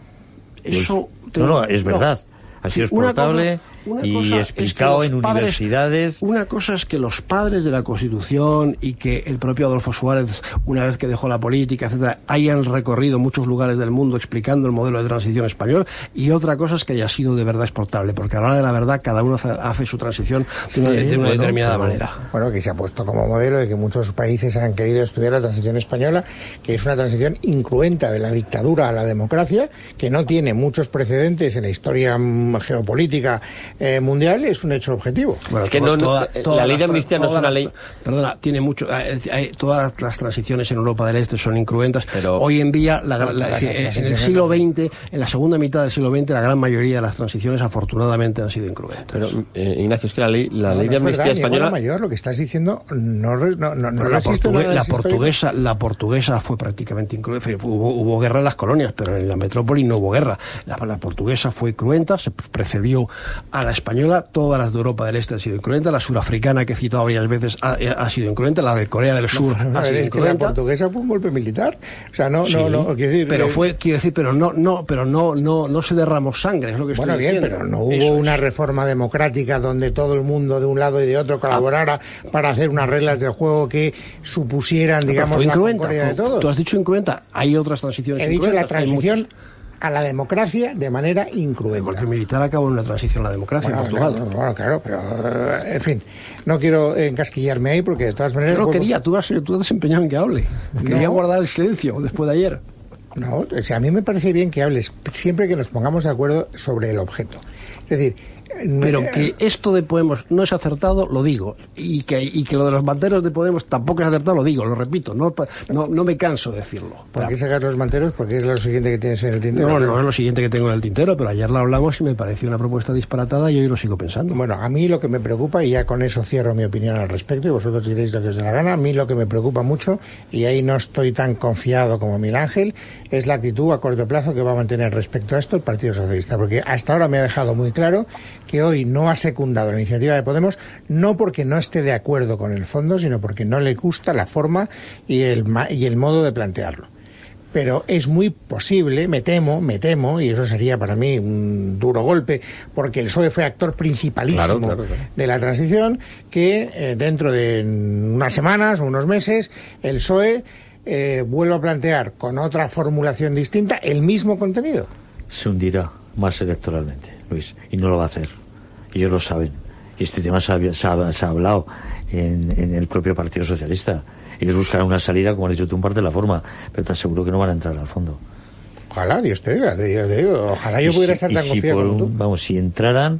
Eso
te, no, no, es verdad. No. Ha sido exportable una cosa, una y explicado es en padres, universidades.
Una cosa es que los padres de la Constitución y que el propio Adolfo Suárez, una vez que dejó la política, etcétera, hayan recorrido muchos lugares del mundo explicando el modelo de transición español, y otra cosa es que haya sido de verdad exportable, porque a la hora de la verdad cada uno hace su transición de una, sí, de una bueno, determinada
pero,
manera.
Bueno, que se ha puesto como modelo de que muchos países han querido estudiar la transición española, que es una transición incruenta de la dictadura a la democracia, que no tiene muchos precedentes en la historia geopolítica eh, mundial, es un hecho objetivo.
Bueno, es que toda, no, toda, toda la ley de amnistía no es una ley...
Perdona, tiene mucho... Eh, eh, todas las transiciones en Europa del Este son incruentas. Pero hoy en día, la, la, la, eh, en el siglo veinte, en la segunda mitad del siglo veinte, la gran mayoría de las transiciones afortunadamente han sido incruentas.
Pero, eh, Ignacio, es que la ley, la
no,
ley
no
de amnistía
verdad,
española...
Mayor, lo que estás diciendo no, no, no, no
la, portugue la, portuguesa, la portuguesa fue prácticamente incruenta. Hubo, hubo guerra en las colonias, pero en la metrópoli no hubo guerra. La, la portuguesa fue cruenta, se precedió a la española, todas las de Europa del Este han sido incruentas, la surafricana que he citado varias veces ha, ha sido incruenta, la de Corea del Sur
no, no,
ha sido
es
incruenta.
Que la portuguesa fue un golpe militar, o sea, no, sí, no, no, quiero decir,
pero fue, quiero decir, pero no, no, pero no, no, no se derramó sangre, es lo que estoy
bueno, bien,
diciendo.
Pero no hubo Eso una es. reforma democrática donde todo el mundo de un lado y de otro colaborara ah. para hacer unas reglas del juego que supusieran, no, digamos, la concordia de todos.
Tú has dicho incruenta, hay otras transiciones.
He dicho la transición a la democracia de manera incruenta.
El golpe militar acabó en una transición a la democracia
bueno,
en Portugal.
Claro, bueno, claro, pero en fin, no quiero encasquillarme ahí porque de todas maneras...
Yo no pues, quería, tú has, tú has desempeñado en que hable. Quería no, guardar el silencio después de ayer.
No, o sea, a mí me parece bien que hables siempre que nos pongamos de acuerdo sobre el objeto. Es decir...
Pero que esto de Podemos no es acertado, lo digo. Y que, y que lo de los manteros de Podemos tampoco es acertado, lo digo, lo repito. No, no, no me canso de decirlo.
¿Por qué sacar los manteros? Porque es lo siguiente que tienes en el tintero.
No, no es lo siguiente que tengo en el tintero, pero ayer lo hablamos y me pareció una propuesta disparatada y hoy lo sigo pensando.
Bueno, a mí lo que me preocupa, y ya con eso cierro mi opinión al respecto, y vosotros diréis lo que os dé la gana, a mí lo que me preocupa mucho, y ahí no estoy tan confiado como Miguel Ángel, es la actitud a corto plazo que va a mantener respecto a esto el Partido Socialista. Porque hasta ahora me ha dejado muy claro que hoy no ha secundado la iniciativa de Podemos, no porque no esté de acuerdo con el fondo, sino porque no le gusta la forma y el, y el modo de plantearlo. Pero es muy posible, me temo, me temo, y eso sería para mí un duro golpe, porque el P S O E fue actor principalísimo claro, claro, claro. de la transición, que eh, dentro de unas semanas o unos meses el P S O E eh, vuelva a plantear con otra formulación distinta el mismo contenido.
Se hundirá más electoralmente, Luis, y no lo va a hacer. Ellos lo saben. Y este tema se ha, se ha, se ha hablado en, en el propio Partido Socialista. Ellos buscarán una salida, como has dicho tú, en parte de la forma, pero te aseguro que no van a entrar al fondo.
Ojalá, Dios te diga, te digo, te digo, ojalá yo
y
pudiera
si,
estar tan
si
confiado como tú.
Vamos, si entraran,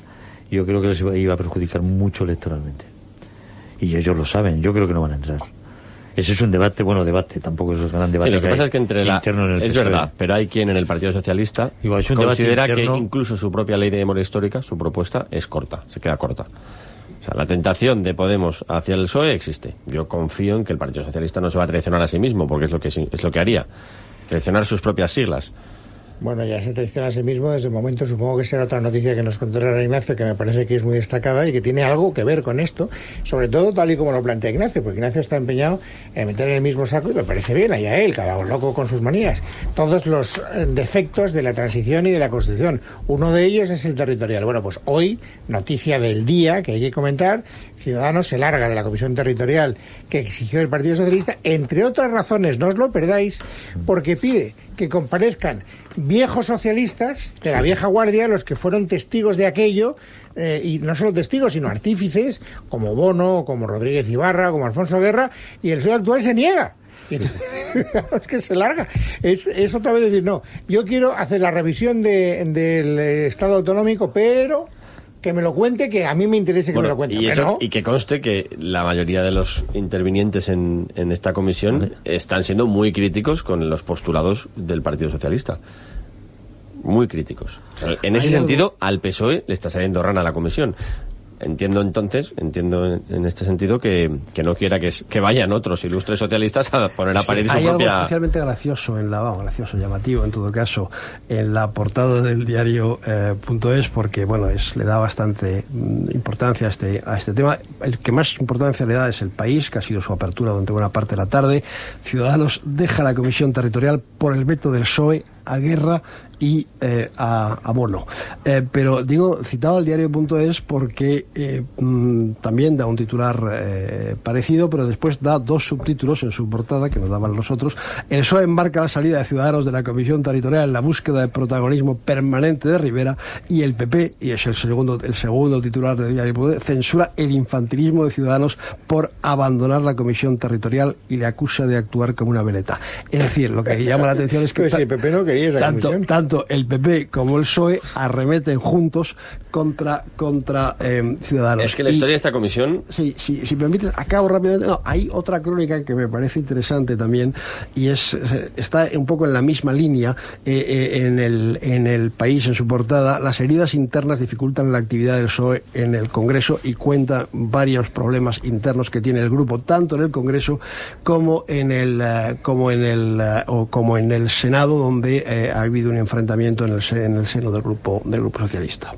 yo creo que les iba, iba a perjudicar mucho electoralmente. Y ellos lo saben, yo creo que no van a entrar. Ese es un debate, bueno, debate, tampoco es un gran debate.
Sí, lo que, que pasa es que entre la,
interno en el
es
P S O E.
Verdad, pero hay quien en el Partido Socialista Igual, es un considera que incluso su propia ley de memoria histórica, su propuesta, es corta, se queda corta. O sea, la tentación de Podemos hacia el P S O E existe. Yo confío en que el Partido Socialista no se va a traicionar a sí mismo, porque es lo que es lo que haría, traicionar sus propias siglas.
Bueno, ya se traiciona a sí mismo desde el momento, supongo que será otra noticia que nos contará Ignacio, que me parece que es muy destacada y que tiene algo que ver con esto, sobre todo tal y como lo plantea Ignacio, porque Ignacio está empeñado en meter en el mismo saco, y me parece bien, allá él, cada uno loco con sus manías, todos los defectos de la transición y de la Constitución. Uno de ellos es el territorial. Bueno, pues hoy, noticia del día que hay que comentar, Ciudadanos se larga de la Comisión Territorial que exigió el Partido Socialista, entre otras razones, no os lo perdáis, porque pide que comparezcan viejos socialistas de la vieja guardia, los que fueron testigos de aquello, eh, y no solo testigos, sino artífices, como Bono, como Rodríguez Ibarra, como Alfonso Guerra, y el P S O E actual se niega. Y entonces, es que se larga. Es, es otra vez decir, no, yo quiero hacer la revisión de, del Estado autonómico, pero que me lo cuente, que a mí me interese que bueno, me lo cuente.
Y, eso,
no.
y que conste que la mayoría de los intervinientes en, en esta comisión vale. están siendo muy críticos con los postulados del Partido Socialista. Muy críticos. En ese sentido, al P S O E le está saliendo rana la comisión. Entiendo entonces, entiendo en, en este sentido que, que no quiera que, que vayan otros ilustres socialistas a poner a parir sí, su
hay
propia...
Hay algo especialmente gracioso en la, vamos, gracioso, llamativo en todo caso, en la portada del diario eh, punto es, porque bueno, es, le da bastante mm, importancia a este, a este tema. El que más importancia le da es El País, que ha sido su apertura durante buena parte de la tarde. Ciudadanos deja la Comisión Territorial por el veto del P S O E a Guerra y eh, a, a Bono. Eh, pero digo, citaba el diario punto es porque eh, mm, también da un titular eh, parecido, pero después da dos subtítulos en su portada que nos daban los otros. El P S O E embarca la salida de Ciudadanos de la Comisión Territorial en la búsqueda de protagonismo permanente de Rivera, y el P P, y es el segundo, el segundo titular del diario punto es, censura el infantilismo de Ciudadanos por abandonar la Comisión Territorial y le acusa de actuar como una veleta. Es decir, lo que llama la atención es que
pues si el P P no quería esa
tanto,
comisión.
tanto el P P como el P S O E arremeten juntos contra contra eh, Ciudadanos.
Es que la historia y, de esta comisión...
Sí, sí, si me permites, acabo rápidamente. No, hay otra crónica que me parece interesante también, y es está un poco en la misma línea eh, eh, en el en el País, en su portada. Las heridas internas dificultan la actividad del P S O E en el Congreso, y cuenta varios problemas internos que tiene el grupo, tanto en el Congreso como en el uh, como en el uh, o como en el Senado, donde eh, ha habido un enfrentamiento en el, en el seno del grupo del grupo socialista.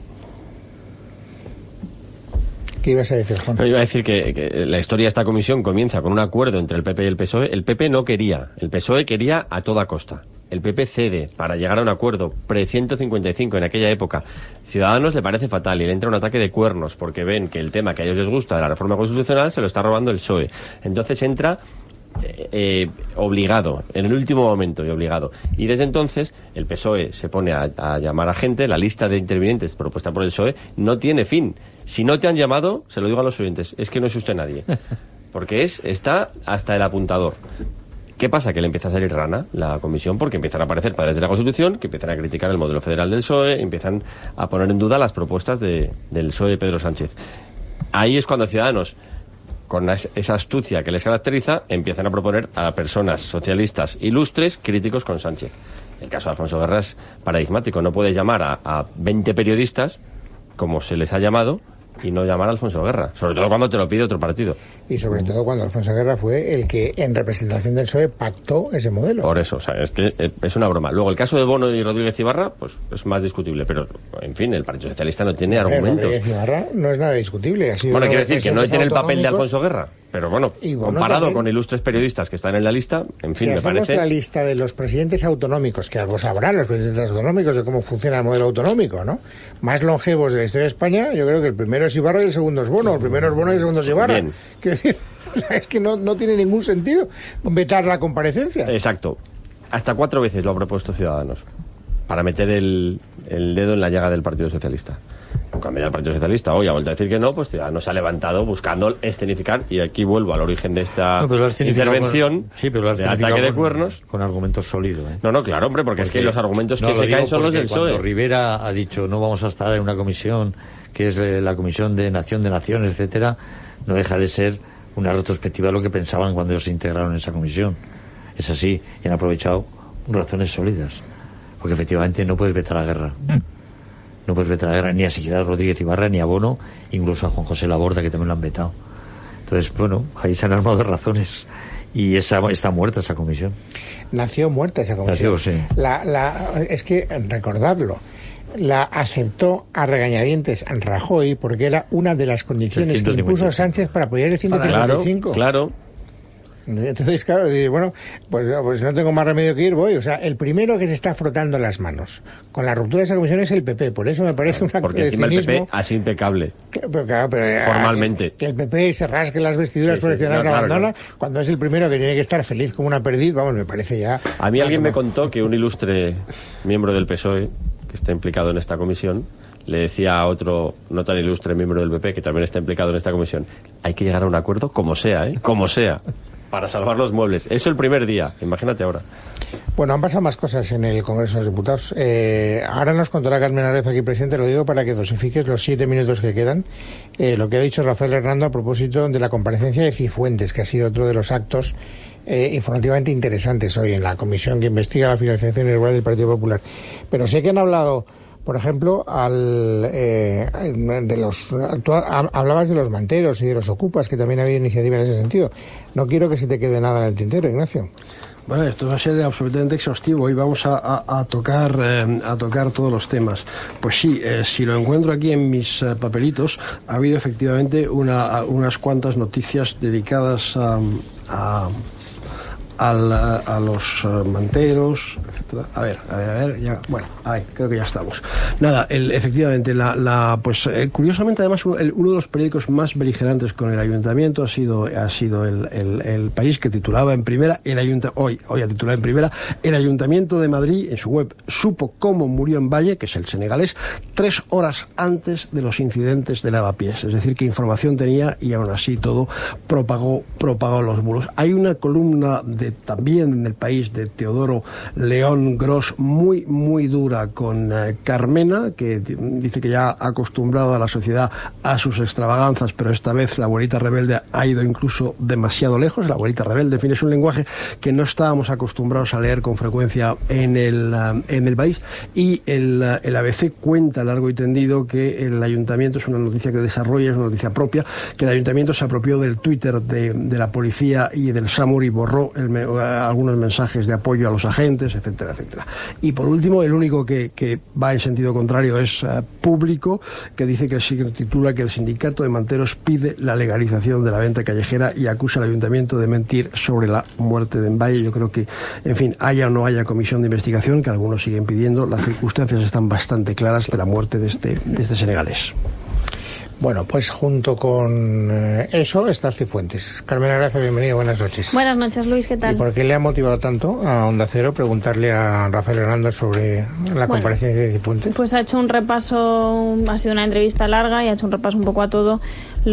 ¿Qué ibas a decir, Juan?
No, iba a decir que, que la historia de esta comisión comienza con un acuerdo entre el P P y el P S O E. El P P no quería, el P S O E quería a toda costa. El P P cede para llegar a un acuerdo pre ciento cincuenta y cinco en aquella época. Ciudadanos le parece fatal y le entra un ataque de cuernos porque ven que el tema que a ellos les gusta de la reforma constitucional se lo está robando el P S O E. Entonces entra Eh, eh, obligado, en el último momento y obligado. Y desde entonces el P S O E se pone a, a llamar a gente. La lista de intervinientes propuesta por el P S O E no tiene fin. Si no te han llamado, se lo digo a los oyentes, es que no es usted nadie. Porque es está hasta el apuntador. ¿Qué pasa? Que le empieza a salir rana la comisión, porque empiezan a aparecer padres de la Constitución que empiezan a criticar el modelo federal del P S O E, empiezan a poner en duda las propuestas de, del P S O E de Pedro Sánchez. Ahí es cuando Ciudadanos, con esa astucia que les caracteriza, empiezan a proponer a personas socialistas ilustres críticos con Sánchez. El caso de Alfonso Guerra es paradigmático. No puedes llamar a, a veinte periodistas, como se les ha llamado, y no llamar a Alfonso Guerra, sobre todo cuando te lo pide otro partido.
Y sobre todo cuando Alfonso Guerra fue el que, en representación del P S O E, pactó ese modelo.
Por eso, o sea, es que es una broma. Luego, el caso de Bono y Rodríguez Ibarra, pues es más discutible, pero, en fin, el Partido Socialista no tiene argumentos.
Rodríguez Ibarra no es nada discutible. Ha sido
bueno, quiero decir que no tiene el papel de Alfonso Guerra, pero bueno, bueno comparado también, con ilustres periodistas que están en la lista, en fin,
si
me parece...
la lista de los presidentes autonómicos, que algo sabrán los presidentes autonómicos de cómo funciona el modelo autonómico, ¿no? Más longevos de la historia de España, yo creo que el primero es Ibarra y el segundo es Bono. El primero es Bono y el segundo es Ibarra. Bien. Quiero decir, o sea, es que no, no tiene ningún sentido vetar la comparecencia.
Exacto. Hasta cuatro veces lo ha propuesto Ciudadanos para meter el, el dedo en la llaga del Partido Socialista. Cuando el Partido Socialista hoy ha vuelto a decir que no, pues ya no se ha levantado buscando escenificar, y aquí vuelvo al origen de esta no, intervención,
con, sí, pero
de ataque de cuernos.
Con argumentos sólidos. ¿eh?
No, no, claro, hombre, porque, porque es que los argumentos
no,
que se caen son los del P S O E.
Cuando Rivera ha dicho no vamos a estar en una comisión que es la Comisión de Nación de Naciones, etcétera, no deja de ser una retrospectiva de lo que pensaban cuando ellos se integraron en esa comisión. Es así, y han aprovechado razones sólidas, porque efectivamente no puedes vetar la guerra. No puedes vetar la guerra ni a siquiera a Rodríguez Ibarra, ni a Bono, incluso a Juan José Laborda, que también lo han vetado. Entonces, bueno, ahí se han armado de razones, y esa está muerta esa comisión.
Nació muerta esa comisión.
Nació, sí.
La, la, es que, recordadlo, la aceptó a regañadientes Rajoy porque era una de las condiciones que impuso Sánchez para apoyar el ciento cincuenta y cinco.
Claro, claro.
Entonces, claro, bueno, pues, pues no tengo más remedio que ir, voy. O sea, el primero que se está frotando las manos con la ruptura de esa comisión es el P P. Por eso me parece una
Porque encima el P P ha sido impecable.
Que, pero, claro, pero,
formalmente.
Que, que el P P se rasque las vestiduras sí, por decir sí, no, la claro, abandona, claro. Cuando es el primero que tiene que estar feliz como una perdiz, vamos, me parece ya...
A mí alguien me contó que un ilustre miembro del P S O E, que está implicado en esta comisión, le decía a otro no tan ilustre miembro del P P, que también está implicado en esta comisión, hay que llegar a un acuerdo como sea, ¿eh? Como sea. Para salvar los muebles. Eso el primer día, imagínate ahora.
Bueno, han pasado más cosas en el Congreso de los Diputados. Eh, ahora nos contará Carmen Arreza aquí presente, lo digo para que dosifiques los siete minutos que quedan. Eh, lo que ha dicho Rafael Hernando a propósito de la comparecencia de Cifuentes, que ha sido otro de los actos eh, informativamente interesantes hoy en la comisión que investiga la financiación irregular del Partido Popular. Pero sé que han hablado... Por ejemplo, al, eh, de los, actual, hablabas de los manteros y de los ocupas, que también ha habido iniciativa en ese sentido. No quiero que se te quede nada en el tintero, Ignacio.
Bueno, esto va a ser absolutamente exhaustivo y vamos a, a, a tocar eh, a tocar todos los temas. Pues sí, eh, si lo encuentro aquí en mis eh, papelitos, ha habido efectivamente una, a, unas cuantas noticias dedicadas a... a Al, a los uh, manteros, etcétera. A ver, a ver, a ver, ya, bueno, ahí, creo que ya estamos. Nada, el, efectivamente, la, la, pues, eh, curiosamente, además, uno, el, uno de los periódicos más beligerantes con el ayuntamiento ha sido, ha sido el, el, el País, que titulaba en primera, el ayunta, hoy, hoy ha titulado en primera, el Ayuntamiento de Madrid, en su web, supo cómo murió en Valle, que es el senegalés, tres horas antes de los incidentes de Lavapiés. Es decir, que información tenía y aún así todo propagó, propagó los bulos. Hay una columna de también en el País de Teodoro León Gros muy muy dura con eh, Carmena, que dice que ya ha acostumbrado a la sociedad a sus extravaganzas, pero esta vez la abuelita rebelde ha ido incluso demasiado lejos. La abuelita rebelde, en fin, es un lenguaje que no estábamos acostumbrados a leer con frecuencia en el uh, en el País. Y el, uh, el A B C cuenta largo y tendido que el ayuntamiento, es una noticia que desarrolla, es una noticia propia, que el ayuntamiento se apropió del Twitter de, de la policía y del SAMUR y borró el algunos mensajes de apoyo a los agentes, etcétera, etcétera. Y por último, el único que, que va en sentido contrario es uh, Público, que dice que se titula que el sindicato de manteros pide la legalización de la venta callejera y acusa al ayuntamiento de mentir sobre la muerte de Valle. Yo creo que, en fin, haya o no haya comisión de investigación, que algunos siguen pidiendo, las circunstancias están bastante claras de la muerte de este, de este senegalés.
Bueno, pues junto con eh, eso está Cifuentes. Carmen Arreza, bienvenida, buenas noches.
Buenas noches, Luis, ¿qué tal?
¿Y por qué le ha motivado tanto a Onda Cero preguntarle a Rafael Hernando sobre la bueno, comparecencia de Cifuentes?
Pues ha hecho un repaso, ha sido una entrevista larga y ha hecho un repaso un poco a todo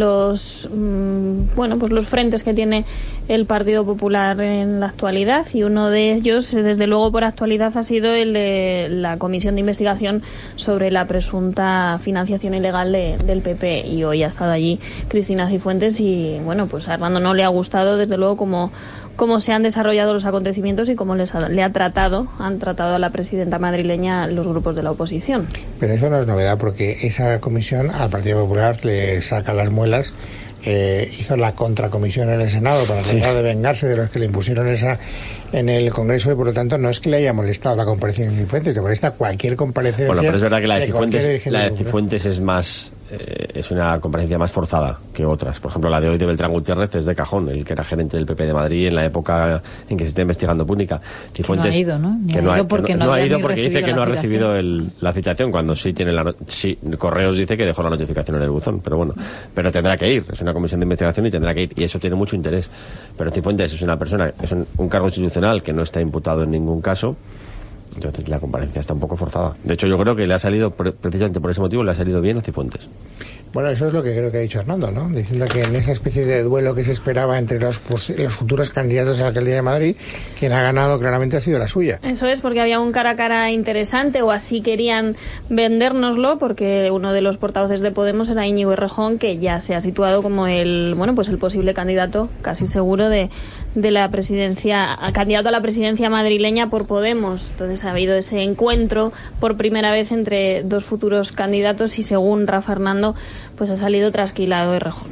los mmm, bueno pues los frentes que tiene el Partido Popular en la actualidad, y uno de ellos, desde luego por actualidad, ha sido el de la comisión de investigación sobre la presunta financiación ilegal de, del P P, y hoy ha estado allí Cristina Cifuentes y bueno, pues a Hernando no le ha gustado desde luego cómo cómo se han desarrollado los acontecimientos y cómo les ha, le ha tratado, han tratado a la presidenta madrileña los grupos de la oposición.
Pero eso no es novedad, porque esa comisión al Partido Popular le saca las muelas. Eh, hizo la contracomisión en el Senado para tratar sí. de vengarse de los que le impusieron esa en el Congreso, y por lo tanto no es que le haya molestado la comparecencia de Cifuentes, le molesta cualquier comparecencia.
Bueno, pero es verdad que la de, de Cifuentes, la de Cifuentes es más eh, es una comparecencia más forzada que otras. Por ejemplo, la de hoy de Beltrán Gutiérrez es de cajón, el que era gerente del P P de Madrid en la época en que se está investigando Púnica.
Cifuentes, que no ha ido, ¿no? Ni
que
ha
no ha
ido porque
no,
no,
no ha ido porque dice que no ha
citación.
recibido el, la citación, cuando sí tiene la sí, Correos dice que dejó la notificación en el buzón, pero bueno, pero tendrá que ir, es una comisión de investigación y tendrá que ir, y eso tiene mucho interés. Pero Cifuentes es una persona, es un, un cargo institucional que no está imputado en ningún caso, Entonces la comparecencia está un poco forzada. De hecho, yo creo que le ha salido, precisamente por ese motivo, le ha salido bien a Cifuentes.
Bueno, eso es lo que creo que ha dicho Hernando, ¿no? Diciendo que en esa especie de duelo que se esperaba entre los, los futuros candidatos a la alcaldía de Madrid, quien ha ganado claramente ha sido la suya.
Eso es, porque había un cara a cara interesante, o así querían vendérnoslo, porque uno de los portavoces de Podemos era Íñigo Errejón, que ya se ha situado como el, bueno, pues el posible candidato, casi seguro, de, de la presidencia, candidato a la presidencia madrileña por Podemos. Entonces ha habido ese encuentro por primera vez entre dos futuros candidatos y, según Rafa Hernando, pues ha salido trasquilado Errejón.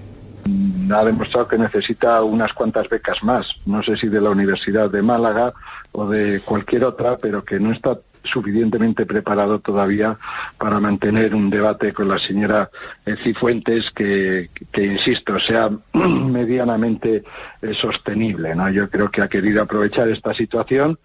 Ha demostrado que necesita unas cuantas becas más, no sé si de la Universidad de Málaga o de cualquier otra, pero que no está suficientemente preparado todavía para mantener un debate con la señora Cifuentes que, que insisto, sea medianamente eh, sostenible, ¿no? Yo creo que ha querido aprovechar esta situación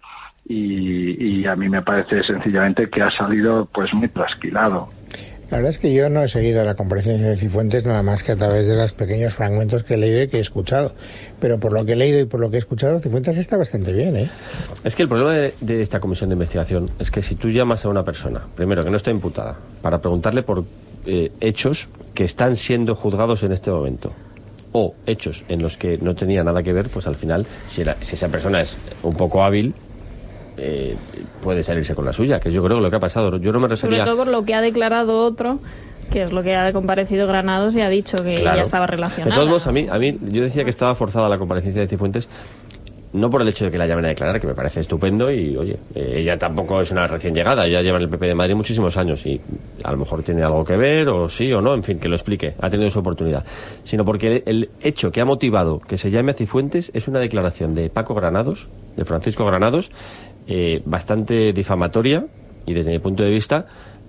y, y a mí me parece sencillamente que ha salido pues muy trasquilado.
La verdad es que yo no he seguido la comparecencia de Cifuentes nada más que a través de los pequeños fragmentos que he leído y que he escuchado. Pero por lo que he leído y por lo que he escuchado, Cifuentes está bastante bien, ¿eh?
Es que el problema de, de esta comisión de investigación es que si tú llamas a una persona, primero que no está imputada, para preguntarle por eh, hechos que están siendo juzgados en este momento, o hechos en los que no tenía nada que ver, pues al final, si, era, si esa persona es un poco hábil, Eh, puede salirse con la suya, que yo creo que lo que ha pasado. Yo no me refería...
Sobre todo por lo que ha declarado otro, que es lo que ha comparecido Granados, y ha dicho que
claro.
ya estaba relacionada.
De todos modos, a mí, a mí, yo decía que estaba forzada la comparecencia de Cifuentes, no por el hecho de que la llamen a declarar, que me parece estupendo, y oye, eh, ella tampoco es una recién llegada, ella lleva en el P P de Madrid muchísimos años, y a lo mejor tiene algo que ver, o sí o no, en fin, que lo explique, ha tenido su oportunidad. Sino porque el, el hecho que ha motivado que se llame a Cifuentes es una declaración de Paco Granados, de Francisco Granados, Eh, bastante difamatoria y, desde mi punto de vista,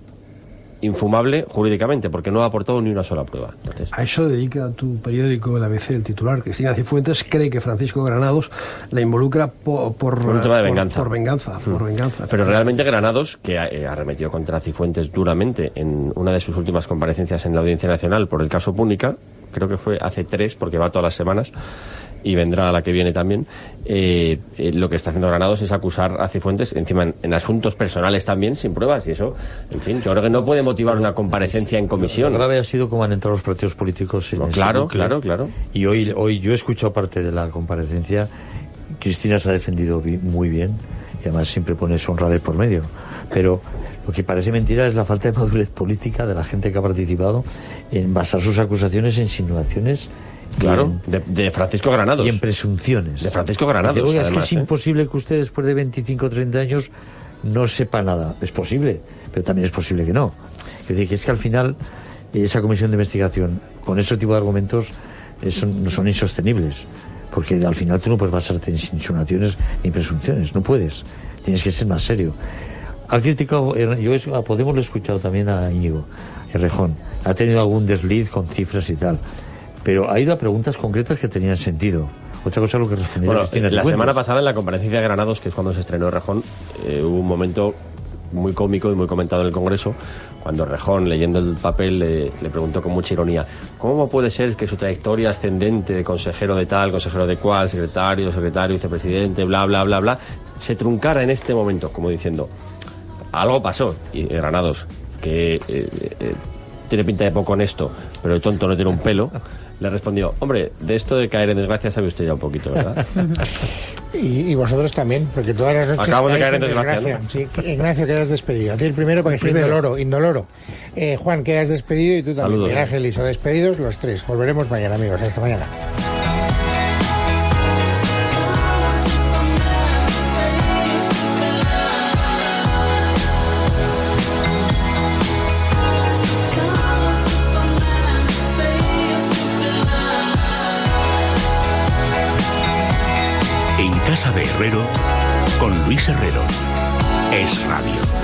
infumable jurídicamente, porque no ha aportado ni una sola prueba. Entonces,
a eso dedica tu periódico, el A B C, el titular. Cristina Cifuentes cree que Francisco Granados la involucra por, por,
por un tema de venganza.
Por, por venganza, hmm. por venganza.
Pero realmente Granados, que ha eh, arremetido contra Cifuentes duramente en una de sus últimas comparecencias en la Audiencia Nacional por el caso Púnica, creo que fue hace tres, porque va todas las semanas, y vendrá a la que viene también, eh, eh, lo que está haciendo Granados es acusar a Cifuentes, encima en, en asuntos personales también, sin pruebas, y eso, en fin, yo creo que no puede motivar una comparecencia en comisión.
Lo grave ha sido cómo han entrado los partidos políticos en
no,
ese
claro,
núcleo.
claro, claro.
Y hoy, hoy yo he escuchado parte de la comparecencia. Cristina se ha defendido muy bien, y además siempre pone su honradez por medio. Pero lo que parece mentira es la falta de madurez política de la gente que ha participado en basar sus acusaciones en insinuaciones.
Claro,
en,
de, de Francisco Granados.
Y en presunciones.
De Francisco Granados.
Digo,
además,
es que es
¿eh?
imposible que usted, después de veinticinco o treinta años, no sepa nada. Es posible, pero también es posible que no. Es decir, que es que al final esa comisión de investigación, con ese tipo de argumentos, eh, son, no son insostenibles. Porque al final tú no puedes basarte en insinuaciones ni presunciones. No puedes. Tienes que ser más serio. Ha criticado, yo a Podemos lo he escuchado también a Íñigo Errejón. Ha tenido algún desliz con cifras y tal. Pero ha ido a preguntas concretas que tenían sentido. Otra cosa es lo que respondió
bueno,
Cristina.
La semana pasada, en la comparecencia de Granados, que es cuando se estrenó Errejón, eh, hubo un momento muy cómico y muy comentado en el Congreso, cuando Errejón, leyendo el papel, le, le preguntó con mucha ironía: ¿cómo puede ser que su trayectoria ascendente de consejero de tal, consejero de cual, secretario, secretario, vicepresidente, bla, bla, bla, bla, se truncara en este momento? Como diciendo, algo pasó. Y Granados, que eh, eh, tiene pinta de poco honesto, pero el tonto no tiene un pelo, le respondió: hombre, de esto de caer en desgracia sabe usted ya un poquito, ¿verdad?
y, y vosotros también, porque todas las noches
acabamos de caer en desgracia,
desgracia, ¿no? Sí, Ignacio, quedas despedido. A ti el primero, para que sea indoloro, indoloro. Eh, Juan, quedas despedido, y tú también.
Saludos.
Miguel Ángel Iso, despedidos los tres. Volveremos mañana, amigos. Hasta mañana.
En casa de Herrero, con Luis Herrero. Es Radio.